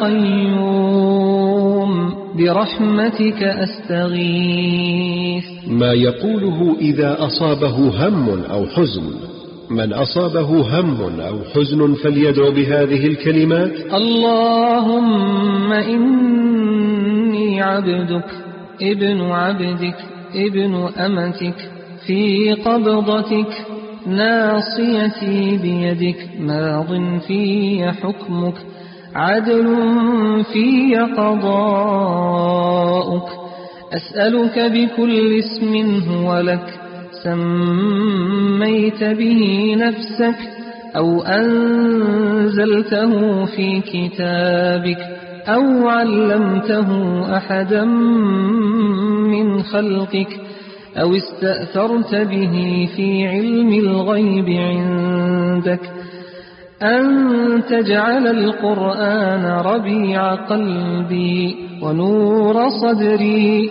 قيوم برحمتك أستغيث. ما يقوله إذا أصابه هم أو حزن: من أصابه هم أو حزن فليدعو بهذه الكلمات: اللهم إني عبدك ابن عبدك ابن أمتك في قبضتك، ناصيتي بيدك، ماض في حكمك، عدل في قضاؤك. أسألك بكل اسم هو لك سميت به نفسك أو أنزلته في كتابك أو علمته أحدا من خلقك أو استأثرت به في علم الغيب عندك أن تجعل القرآن ربيع قلبي ونور صدري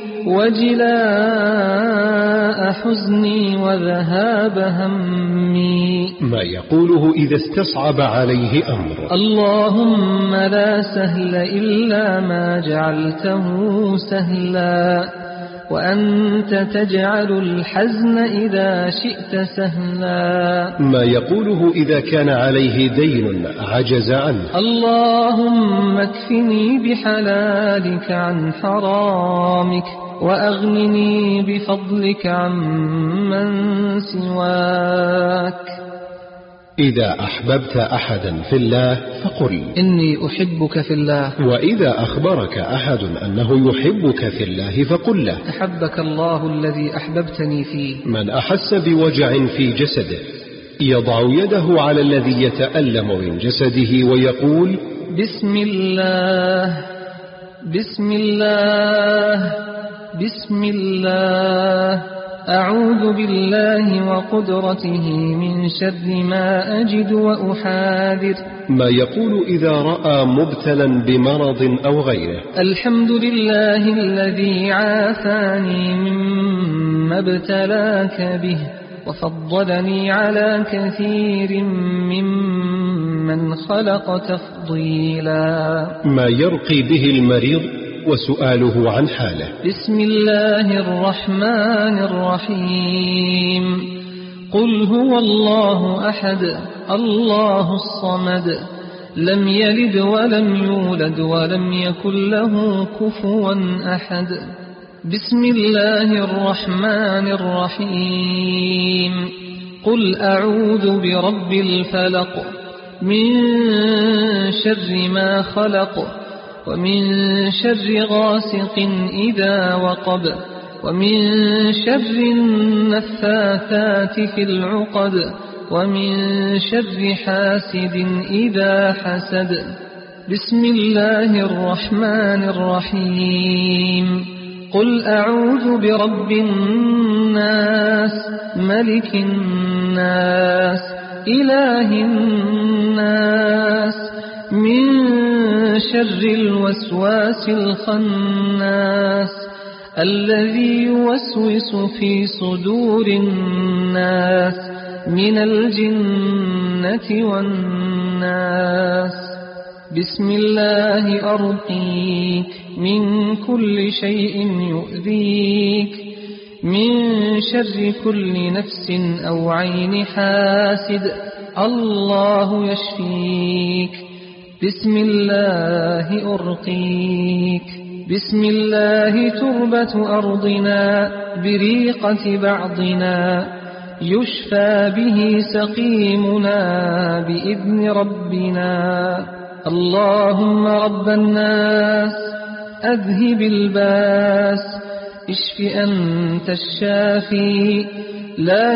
وجلاء حزني وذهاب همي. ما يقوله إذا استصعب عليه أمر: اللهم لا سهل إلا ما جعلته سهلا وأنت تجعل الحزن إذا شئت سهلا. ما يقوله إذا كان عليه دين عجز عنه. اللهم اكفني بحلالك عن حرامك، وأغنني بفضلك عمن سواك. إذا أحببت أحدا في الله فقل إني أحبك في الله. وإذا أخبرك أحد أنه يحبك في الله فقل له أحبك الله الذي أحببتني فيه. من أحس بوجع في جسده يضع يده على الذي يتألم من جسده ويقول بسم الله بسم الله بسم الله، أعوذ بالله وقدرته من شر ما أجد وأحاذر. ما يقول إذا رأى مبتلا بمرض أو غيره. الحمد لله الذي عافاني مما ابتلاك به، وفضلني على كثير ممن خلق تفضيلا. ما يرقي به المريض وسؤاله عن حاله. بسم الله الرحمن الرحيم. قل هو الله أحد الله الصمد، لم يلد ولم يولد ولم يكن له كفوا أحد. بسم الله الرحمن الرحيم. قل أعوذ برب الفلق، من شر ما خلق، ومن شر غاسق إذا وقب، ومن شر النفاثات في العقد، ومن شر حاسد إذا حسد. بسم الله الرحمن الرحيم. قل أعوذ برب الناس، ملك الناس، إله الناس، من شر الوسواس الخناس، الذي يوسوس في صدور الناس من الجنة والناس. بسم الله أرقيك من كل شيء يؤذيك، من شر كل نفس أو عين حاسد، الله يشفيك. بسم الله أرقيك. بسم الله تربة أرضنا بريقة بعضنا، يشفى به سقيمنا بإذن ربنا. اللهم رب الناس أذهب الباس، اشف أنت الشافي، لا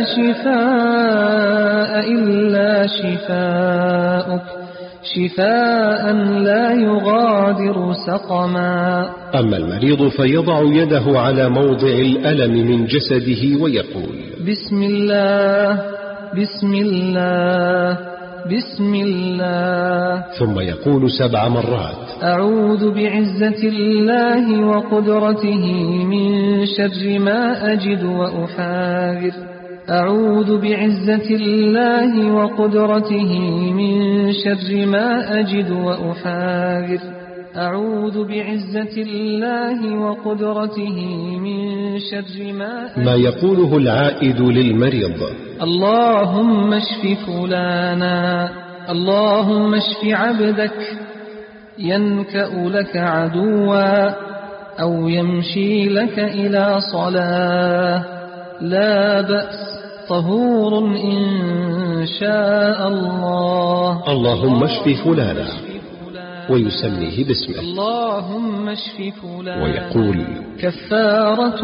شفاء إلا شفاؤك، شفاء لا يغادر سقما. أما المريض فيضع يده على موضع الألم من جسده ويقول بسم الله بسم الله بسم الله، ثم يقول 7 مرات أعوذ بعزة الله وقدرته من شر ما أجد وأحاذر. أعوذ بعزة الله وقدرته من شر ما أجد وأحاذر. أعوذ بعزة الله وقدرته من شر ما يقوله العائد للمريض. اللهم اشف فلانا، اللهم اشف عبدك ينكأ لك عدوا أو يمشي لك إلى صلاة، لا بأس، طهور إن شاء الله. اللهم اشف فلانا ويسميه باسمه، اللهم اشف فلانا، ويقول كفارة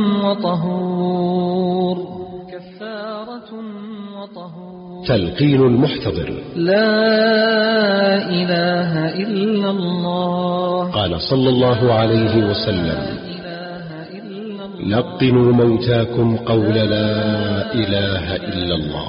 وطهور، كفارة وطهور. تلقين المحتضر. لا إله إلا الله. قال صلى الله عليه وسلم لقنوا موتاكم قول لا إله إلا الله.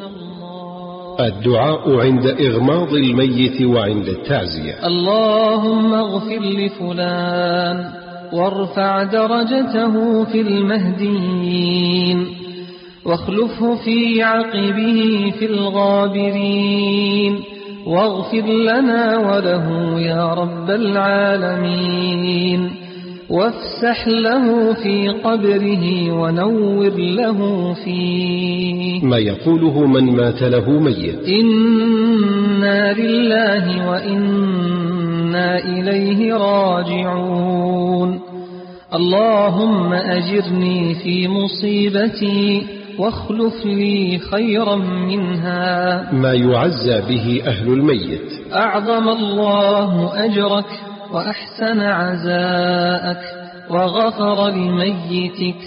الدعاء عند إغماض الميت وعند التعزية. اللهم اغفر لفلان وارفع درجته في المهديين، واخلفه في عقبه في الغابرين، واغفر لنا وله يا رب العالمين. وافسح له في قبره ونور له فيه. ما يقوله من مات له ميت: إنا لله وإنا إليه راجعون. اللهم أجرني في مصيبتي واخلف لي خيرا منها. ما يعزى به أهل الميت: أعظم الله أجرك وأحسن عزاءك وغفر لميتك.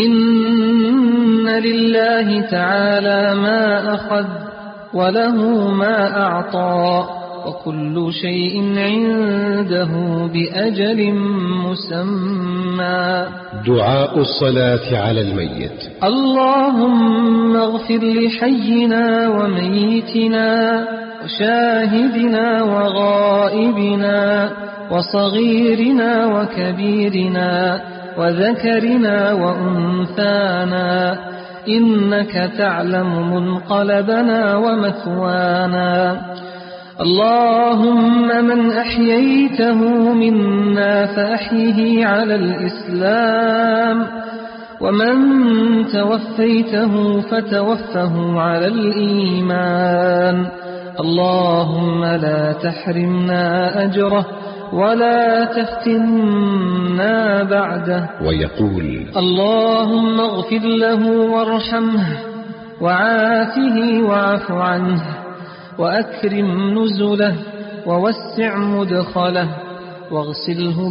إن لله تعالى ما أخذ وله ما أعطى وكل شيء عنده بأجل مسمى. دعاء الصلاة على الميت: اللهم اغفر لحينا وميتنا وشاهدنا وغائبنا وصغيرنا وكبيرنا وذكرنا وأنثانا، إنك تعلم منقلبنا ومثوانا. اللهم من أحييته منا فأحيه على الإسلام، ومن توفيته فتوفه على الإيمان. اللهم لا تحرمنا أجره ولا تفتنا بعده. ويقول: اللهم اغفر له وارحمه وعافه واعف عنه وأكرم نزله ووسع مدخله واغسله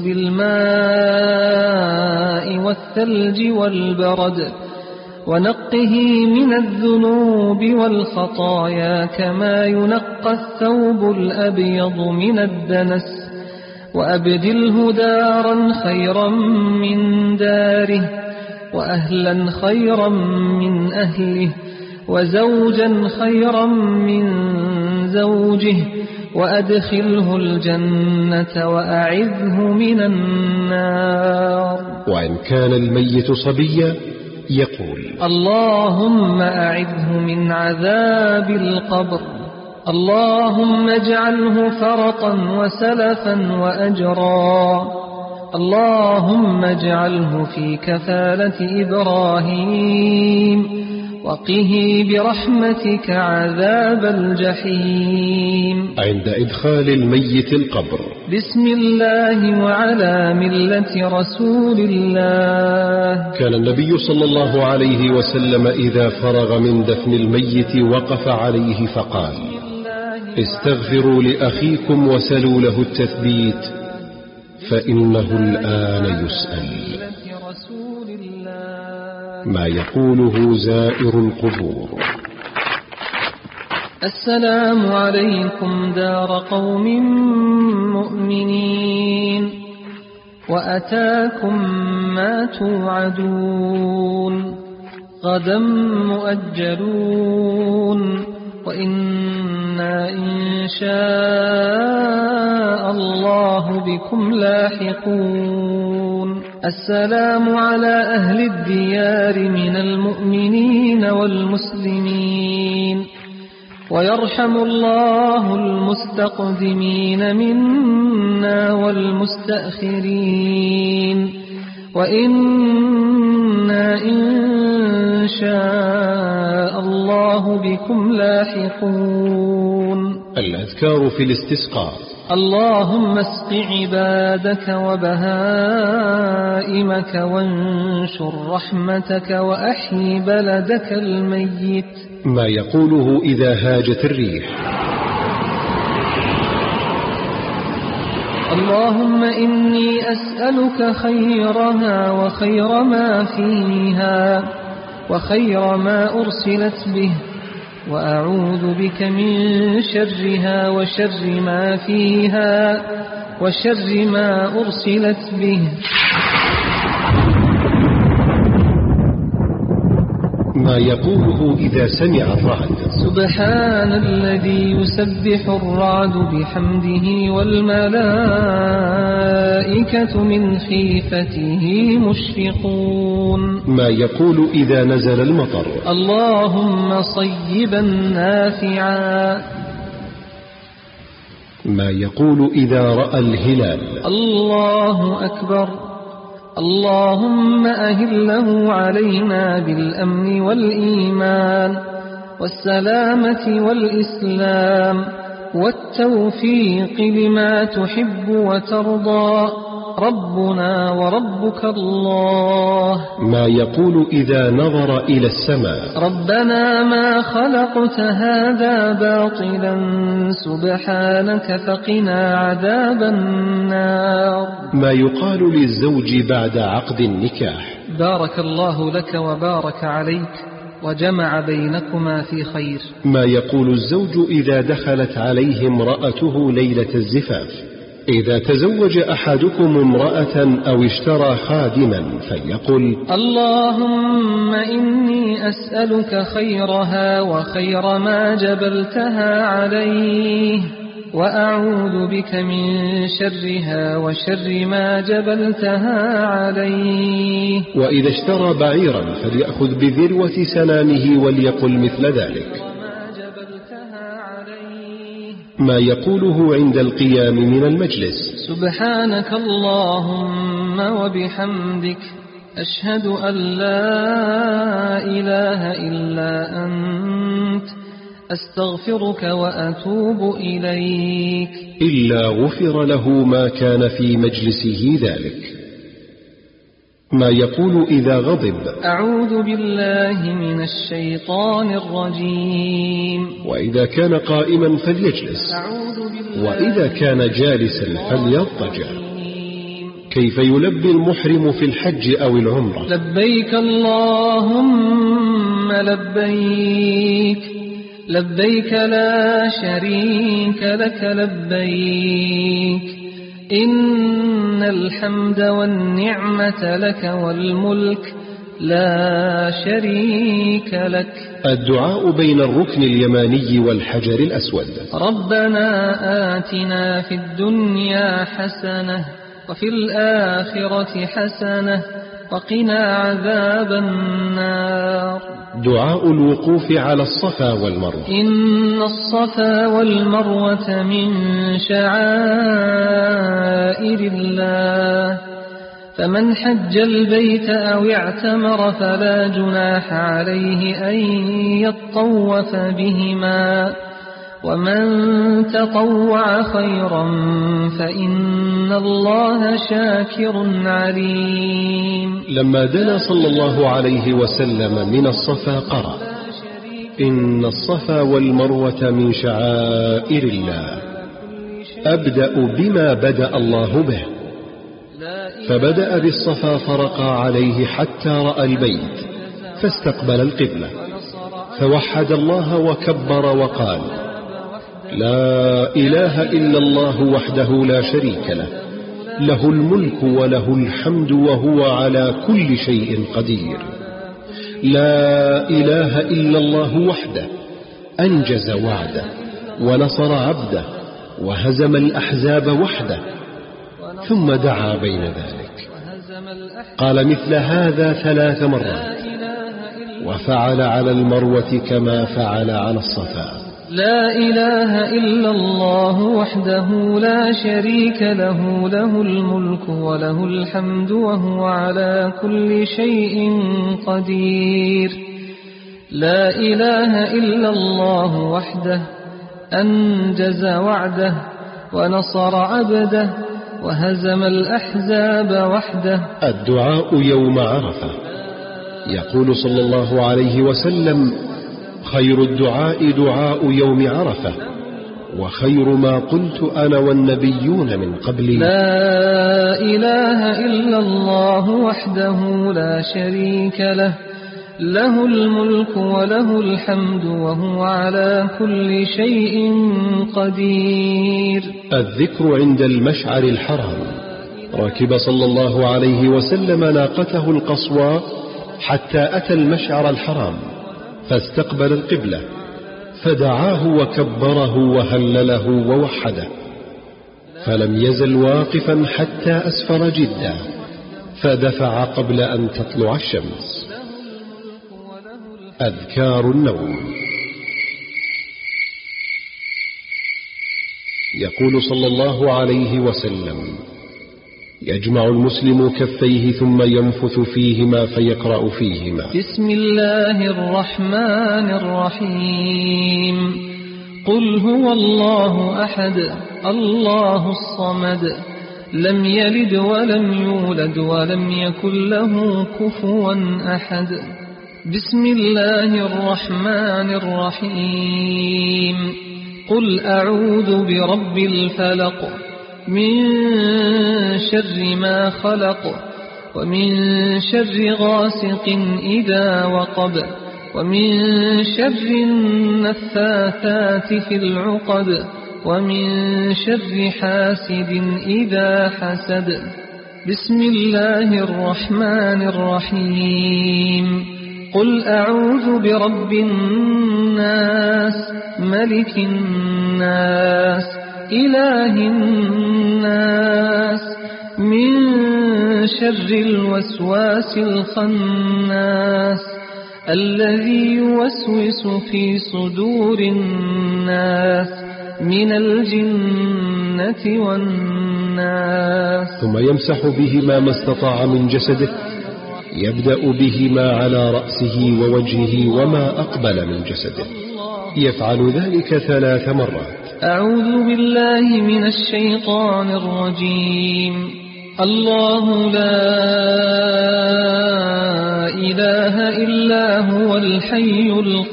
بالماء والثلج والبرد ونقه من الذنوب والخطايا كما ينقى الثوب الأبيض من الدنس، وأبدله دارا خيرا من داره وأهلا خيرا من أهله وزوجا خيرا من زوجه، وأدخله الجنة وأعذه من النار. وإن كان الميت صبيا يقول: اللهم أعذه من عذاب القبر. اللهم اجعله فرطا وسلفا وأجرا. اللهم اجعله في كفالة إبراهيم وقه برحمتك عذاب الجحيم. عند إدخال الميت القبر: بسم الله وعلى ملة رسول الله. كان النبي صلى الله عليه وسلم إذا فرغ من دفن الميت وقف عليه فقال: استغفروا لأخيكم وسلوا له التثبيت فإنه الآن يسأل. ما يقوله زائر القبور: السلام عليكم دار قوم مؤمنين، وأتاكم ما توعدون، غدا مؤجلون، وإنا إن شاء الله بكم لاحقون. السلام على أهل الديار من المؤمنين والمسلمين، ويرحم الله المستقدمين منا والمستأخرين، وإنا إن شاء الله بكم لاحقون. الأذكار في الاستسقاء: اللهم اسق عبادك وبهائمك وانشر رحمتك وأحيي بلدك الميت. ما يقوله إذا هاجت الريح: اللهم إني أسألك خيرها وخير ما فيها وخير ما أرسلت به، وأعوذ بك من شرها وشر ما فيها وشر ما أرسلت به. ما يقوله إذا سمع الرعد: سبحان الذي يسبح الرعد بحمده والملائكة من خيفته مشفقون. ما يقول إذا نزل المطر: اللهم صيبا نافعا. ما يقول إذا رأى الهلال: الله أكبر اللهم أهله علينا بالأمن والإيمان والسلامة والإسلام والتوفيق لما تحب وترضى ربنا وربك الله. ما يقول إذا نظر إلى السماء: ربنا ما خلقت هذا باطلا سبحانك فقنا عذاب النار. ما يقال للزوج بعد عقد النكاح: بارك الله لك وبارك عليك وجمع بينكما في خير. ما يقول الزوج إذا دخلت عليه امرأته ليلة الزفاف: إذا تزوج أحدكم امرأة أو اشترى خادما فليقل: اللهم إني أسألك خيرها وخير ما جبلتها عليه وأعوذ بك من شرها وشر ما جبلتها عليه. وإذا اشترى بعيرا فليأخذ بذروة سنامه وليقل مثل ذلك. ما يقوله عند القيام من المجلس: سبحانك اللهم وبحمدك أشهد أن لا إله إلا أنت أستغفرك وأتوب إليك. إلا غفر له ما كان في مجلسه ذلك. ما يقول إذا غضب: أعوذ بالله من الشيطان الرجيم. وإذا كان قائما فليجلس، وإذا كان جالسا فليضطجع. كيف يلبي المحرم في الحج أو العمرة؟ لبيك اللهم لبيك لبيك لا شريك لك لبيك إن الحمد والنعمة لك والملك لا شريك لك. الدعاء بين الركن اليماني والحجر الأسود: ربنا آتنا في الدنيا حسنة وفي الآخرة حسنة وقنا عذاب النار. دعاء الوقوف على الصفا والمروة: إن الصفا والمروة من شعائر الله فمن حج البيت أو اعتمر فلا جناح عليه أن يطوف بهما ومن تطوع خيرا فإن الله شاكر عليم. لما دنا صلى الله عليه وسلم من الصفا قرأ: إن الصفا والمروة من شعائر الله أبدأ بما بدأ الله به. فبدأ بالصفا فرقى عليه حتى رأى البيت فاستقبل القبلة فوحد الله وكبر وقال: لا إله إلا الله وحده لا شريك له، له الملك وله الحمد وهو على كل شيء قدير. لا إله إلا الله وحده أنجز وعده ونصر عبده وهزم الأحزاب وحده. ثم دعا بين ذلك، قال مثل هذا 3 مرات، وفعل على المروة كما فعل على الصفا. لا إله إلا الله وحده لا شريك له، له الملك وله الحمد وهو على كل شيء قدير. لا إله إلا الله وحده أنجز وعده ونصر عبده وهزم الأحزاب وحده. الدعاء يوم عرفة: يقول صلى الله عليه وسلم: خير الدعاء دعاء يوم عرفة، وخير ما قلت أنا والنبيون من قبلي. لا إله إلا الله وحده لا شريك له، له الملك وله الحمد وهو على كل شيء قدير. الذكر عند المشعر الحرام: ركب صلى الله عليه وسلم ناقته القصوى حتى أتى المشعر الحرام فاستقبل القبلة فدعاه وكبره وهلله ووحده، فلم يزل واقفا حتى أسفر جدا فدفع قبل أن تطلع الشمس. أذكار النوم: يقول صلى الله عليه وسلم: يجمع المسلم كفيه ثم ينفث فيهما فيقرأ فيهما: بسم الله الرحمن الرحيم. قل هو الله أحد الله الصمد لم يلد ولم يولد ولم يكن له كفوا أحد. بسم الله الرحمن الرحيم. قل أعوذ برب الفلق من شر ما خلق ومن شر غاسق إذا وقب ومن شر النفاثات في العقد ومن شر حاسد إذا حسد. بسم الله الرحمن الرحيم. قل أعوذ برب الناس ملك الناس إله الناس من شر الوسواس الخناس الذي يوسوس في صدور الناس من الجنة والناس. ثم يمسح بهما ما استطاع من جسده، يبدأ بهما على رأسه ووجهه وما أقبل من جسده، يفعل ذلك 3 مرات. أعوذ بالله من الشيطان الرجيم. الله لا إله إلا هو الحي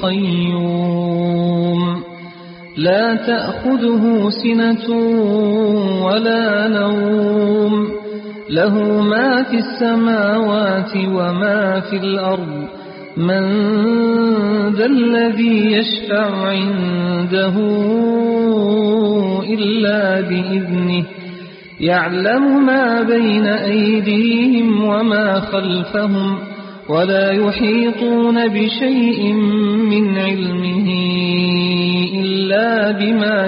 القيوم لا تأخذه سنة ولا نوم له ما في السماوات وما في الأرض من ذا الذي يشفع عنده إلا بإذنه يعلم ما بين أيديهم وما خلفهم ولا يحيطون بشيء من علمه إلا بما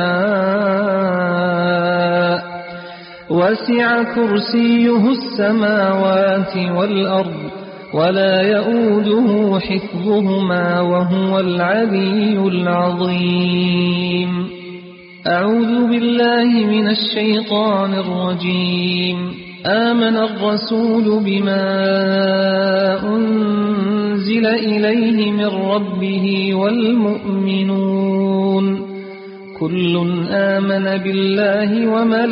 شاء وسع كرسيه السماوات والأرض ولا يؤوده حفظهما وهو العلي العظيم. أعوذ بالله من الشيطان الرجيم. آمن الرسول بما أنزل إليه من ربه والمؤمنون كل آمن بالله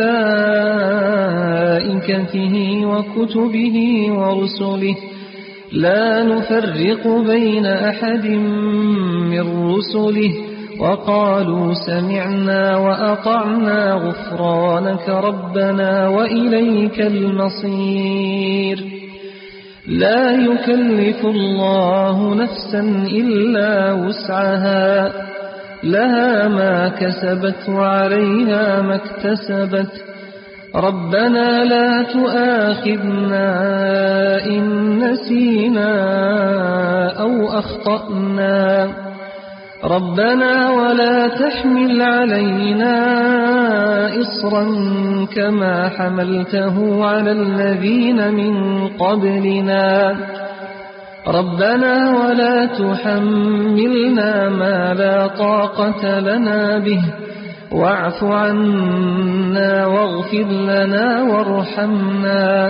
وملائكته وكتبه ورسله لا نفرق بين أحد من رسله وقالوا سمعنا وأطعنا غفرانك ربنا وإليك المصير. لا يكلف الله نفسا إلا وسعها لها ما كسبت وعليها ما اكتسبت ربنا لا تؤاخذنا إن نسينا أو أخطأنا ربنا ولا تحمل علينا إصرا كما حملته على الذين من قبلنا ربنا ولا تحملنا ما لا طاقة لنا به واعف عنا واغفر لنا وارحمنا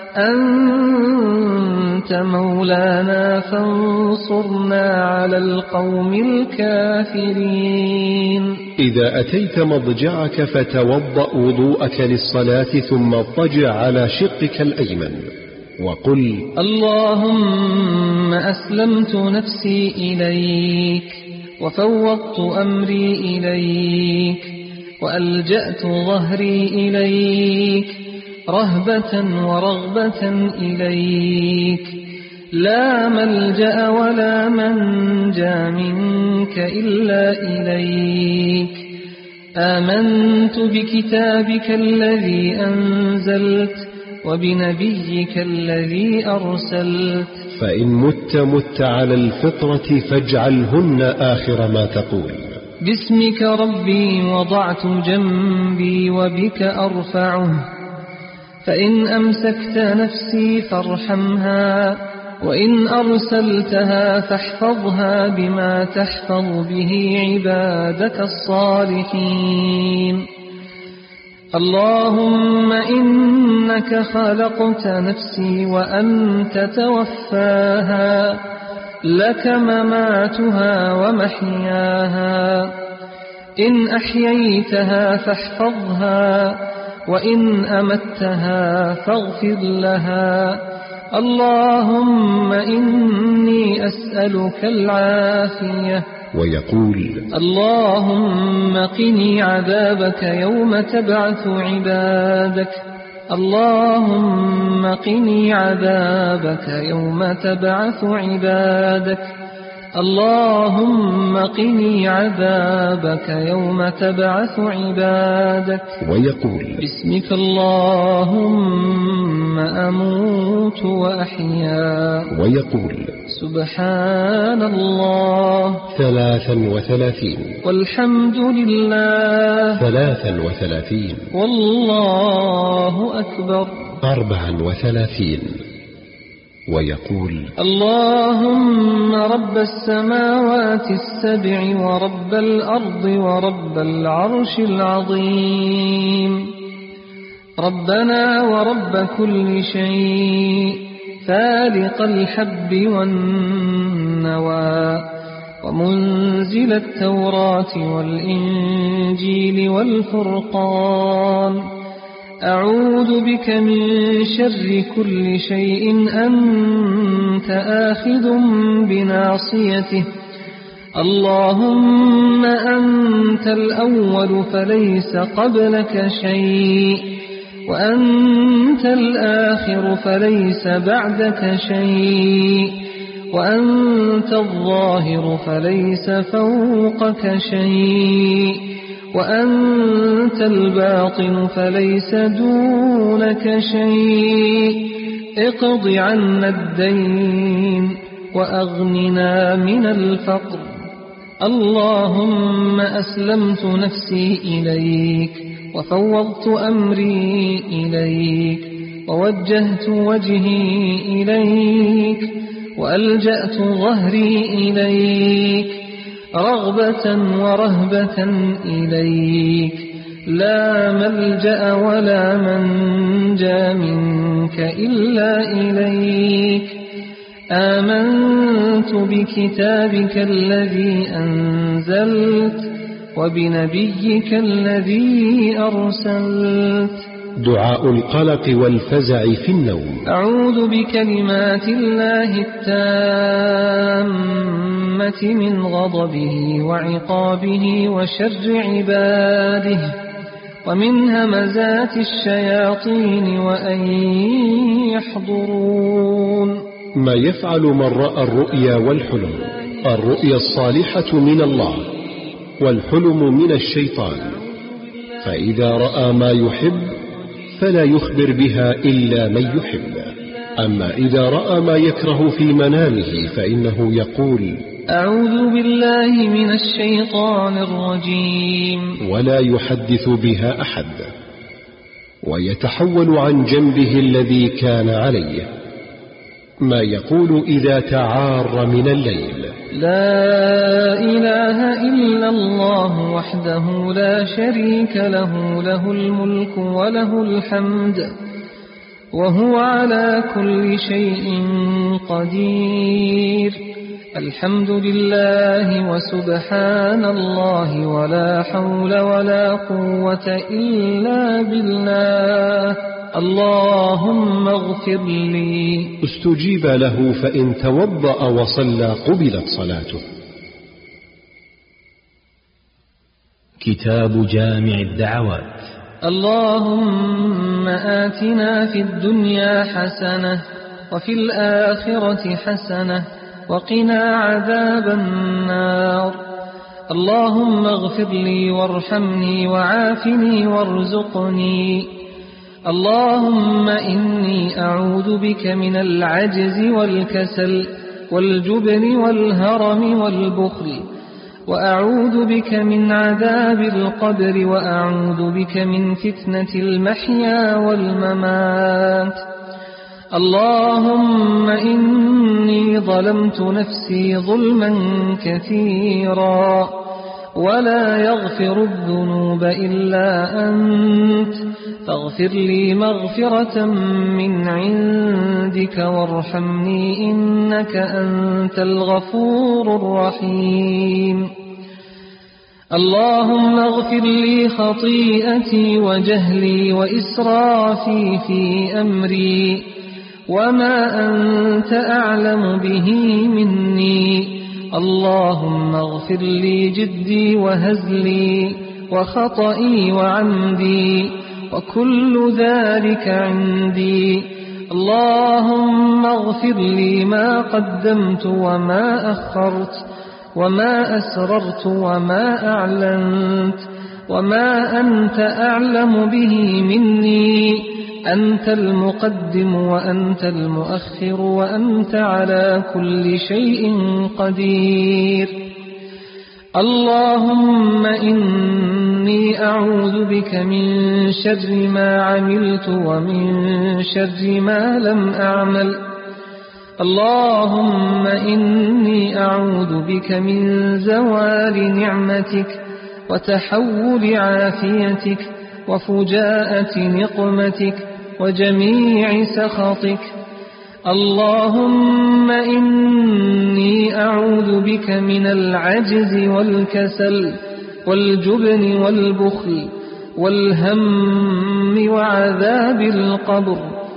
أنت مولانا فانصرنا على القوم الكافرين. إذا أتيت مضجعك فتوضأ وضوءك للصلاة ثم اضطجع على شقك الأيمن وقل اللهم أسلمت نفسي إليك وفوضت أمري إليك وألجأت ظهري إليك رهبة ورغبة إليك لا ملجأ ولا منجا منك إلا إليك. آمنت بكتابك الذي أنزلت وبنبيك الذي أرسلت. فإن مت على الفطرة فاجعلهن آخر ما تقول. باسمك ربي وضعت جنبي وبك أرفعه فإن أمسكت نفسي فارحمها وإن أرسلتها فاحفظها بما تحفظ به عبادك الصالحين. اللهم إنك خلقت نفسي وأنت توفاها، لك مماتها ومحياها، إن أحييتها فاحفظها، وإن أمتها فاغفر لها. اللهم إني أسألك العافية. ويقول: اللهم قني عذابك يوم تبعث عبادك. اللهم قني عذابك يوم تبعث عبادك. اللهم قني عذابك يوم تبعث عبادك. ويقول: باسمك اللهم أموت وأحيا. ويقول: سبحان الله 33 والحمد لله 33 والله أكبر 34. ويقول: اللهم رب السماوات السبع ورب الأرض ورب العرش العظيم، ربنا ورب كل شيء، فالق الحب والنوى، ومنزل التوراة والإنجيل والفرقان، أعوذ بك من شر كل شيء أنت آخذ بناصيته. اللهم أنت الأول فليس قبلك شيء، وأنت الآخر فليس بعدك شيء، وأنت الظاهر فليس فوقك شيء، وأنت الباطن فليس دونك شيء. اقض عنا الدين وأغننا من الفقر. اللهم أسلمت نفسي إليك، وفوضت أمري إليك، ووجهت وجهي إليك، وألجأت ظهري إليك، رغبة ورهبة إليك، لا ملجأ ولا منجى منك إلا إليك. آمنت بكتابك الذي أنزلت، وبنبيك الذي أرسلت. دعاء القلق والفزع في النوم. أعوذ بكلمات الله التامة من غضبه وعقابه وشر عباده، ومن همزات الشياطين وأن يحضرون. ما يفعل من رأى الرؤيا والحلم. الرؤيا الصالحة من الله، والحلم من الشيطان، فإذا رأى ما يحب فلا يخبر بها إلا من يحب. أما إذا رأى ما يكره في منامه فإنه يقول: أعوذ بالله من الشيطان الرجيم، ولا يحدث بها أحد، ويتحول عن جنبه الذي كان عليه. ما يقول إذا تعار من الليل: لا إله إلا الله وحده لا شريك له، له الملك وله الحمد وهو على كل شيء قدير. الحمد لله وسبحان الله ولا حول ولا قوة إلا بالله. اللهم اغفر لي. استجيب له، فإن توضأ وصلى قبلت صلاته. كتاب جامع الدعوات. اللهم آتنا في الدنيا حسنة وفي الآخرة حسنة وقنا عذاب النار. اللهم اغفر لي وارحمني وعافني وارزقني. اللهم إني أعوذ بك من العجز والكسل والجبن والهرم والبخل، وأعوذ بك من عذاب القبر، وأعوذ بك من فتنة المحيا والممات. اللهم إني ظلمت نفسي ظلما كثيرا، ولا يغفر الذنوب إلا أنت، فاغفر لي مغفرة من عندك وارحمني إنك أنت الغفور الرحيم. اللهم اغفر لي خطيئتي وجهلي وإسرافي في أمري وما أنت أعلم به مني. اللهم اغفر لي جدي وهزلي وخطئي وعمدي وكل ذلك عندي. اللهم اغفر لي ما قدمت وما أخرت وما أسررت وما أعلنت وما أنت أعلم به مني. أنت المقدم وأنت المؤخر وأنت على كل شيء قدير. اللهم إني أعوذ بك من شر ما عملت ومن شر ما لم أعمل. اللهم إني أعوذ بك من زوال نعمتك وتحول عافيتك وفجاءة نقمتك وجميع سخطك. اللهم إني أعوذ بك من العجز والكسل والجبن والبخل والهم وعذاب القبر.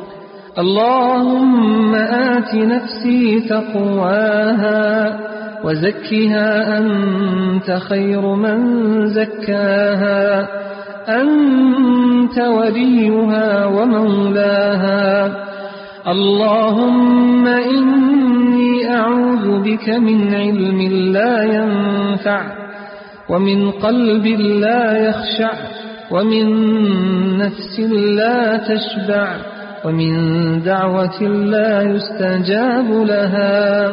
اللهم آت نفسي تقواها وزكها أنت خير من زكاها، أنت وليها ومولاها. اللهم إني أعوذ بك من علم لا ينفع ومن قلب لا يخشع ومن نفس لا تشبع ومن دعوة لا يستجاب لها.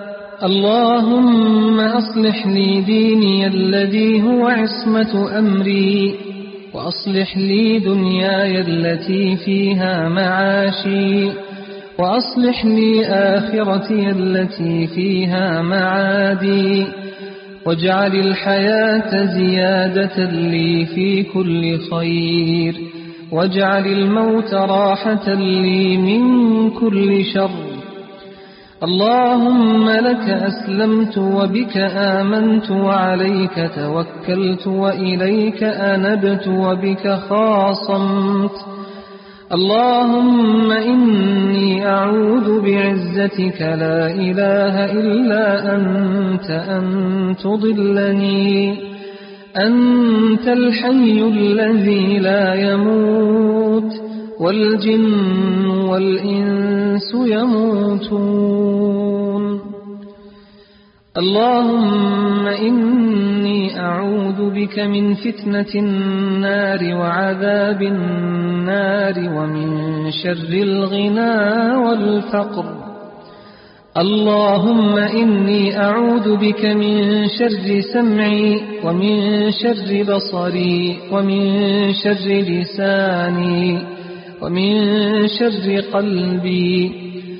اللهم أصلح لي ديني الذي هو عصمة أمري، وأصلح لي دنياي التي فيها معاشي، وأصلح لي آخرتي التي فيها معادي، واجعل الحياة زيادة لي في كل خير، واجعل الموت راحة لي من كل شر. اللهم لك أسلمت وبك آمنت وعليك توكلت وإليك أنبت وبك خاصمت. اللهم إني أعوذ بعزتك لا إله إلا أنت أن تضلني. أنت الحي الذي لا يموت والجن والإنس يموتون. اللهم إني أعوذ بك من فتنة النار وعذاب النار ومن شر الغنى والفقر. اللهم إني أعوذ بك من شر سمعي ومن شر بصري ومن شر لساني ومن شر قلبي.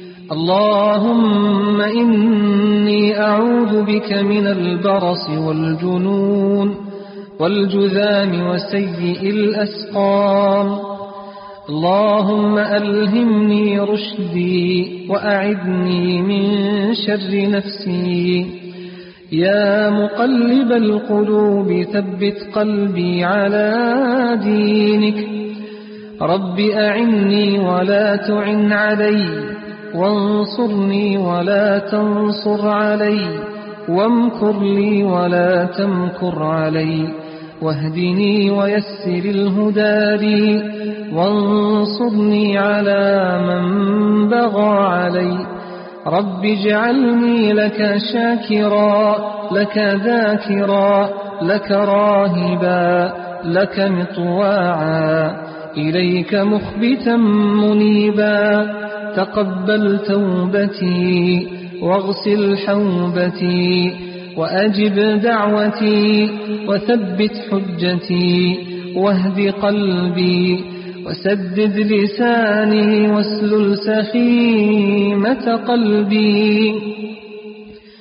اللهم إني أعوذ بك من البرص والجنون والجذام وسيء الأسقام. اللهم ألهمني رشدي وأعذني من شر نفسي. يا مقلب القلوب ثبت قلبي على دينك. رب أعني ولا تعن علي، وانصرني ولا تنصر علي، وامكر لي ولا تمكر علي، واهدني ويسر الهدى لي، وانصرني على من بغى علي. رب اجعلني لك شاكرا، لك ذاكرا، لك راهبا، لك مطواعا، إليك مخبتا منيبا. تقبل توبتي واغسل حوبتي وأجب دعوتي وثبت حجتي واهد قلبي وسدد لساني واسلل سخيمة قلبي.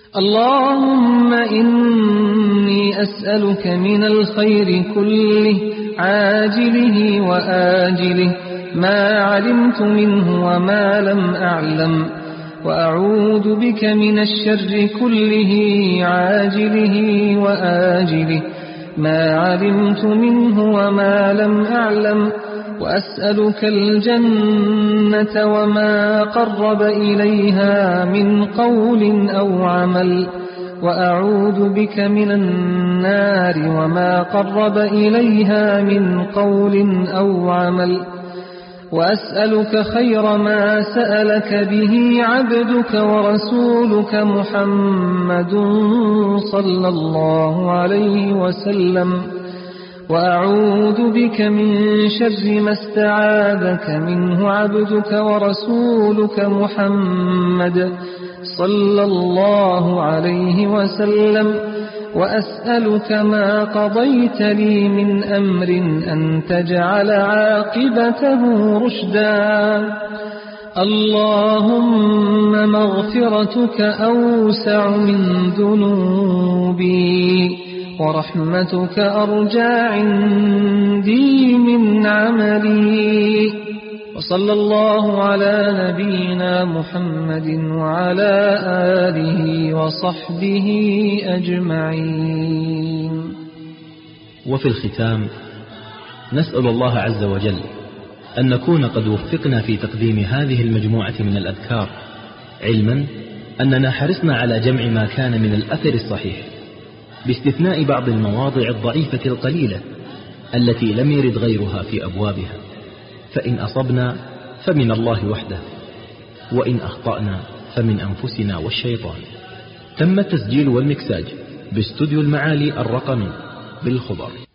اللهم إني أسألك من الخير كله عاجله وآجله ما علمت منه وما لم أعلم، وأعوذ بك من الشر كله عاجله وآجله ما علمت منه وما لم أعلم، وأسألك الجنة وما قرب إليها من قول أو عمل، وأعوذ بك من النار وما قرب إليها من قول أو عمل، وأسألك خير ما سألك به عبدك ورسولك محمد صلى الله عليه وسلم، وأعوذ بك من شر ما استعاذك منه عبدك ورسولك محمد صلى الله عليه وسلم، وأسألك ما قضيت لي من أمر أن تجعل عاقبته رشدا. اللهم مغفرتك أوسع من ذنوبي، ورحمتك أرجى عندي من عملي. وصلى الله على نبينا محمد وعلى آله وصحبه أجمعين. وفي الختام نسأل الله عز وجل أن نكون قد وفقنا في تقديم هذه المجموعة من الأذكار، علما أننا حرصنا على جمع ما كان من الأثر الصحيح، باستثناء بعض المواضع الضعيفة القليلة التي لم يرد غيرها في أبوابها، فإن أصبنا فمن الله وحده، وإن أخطأنا فمن أنفسنا والشيطان. تم التسجيل والمكساج باستوديو المعالي الرقمي بالخضر.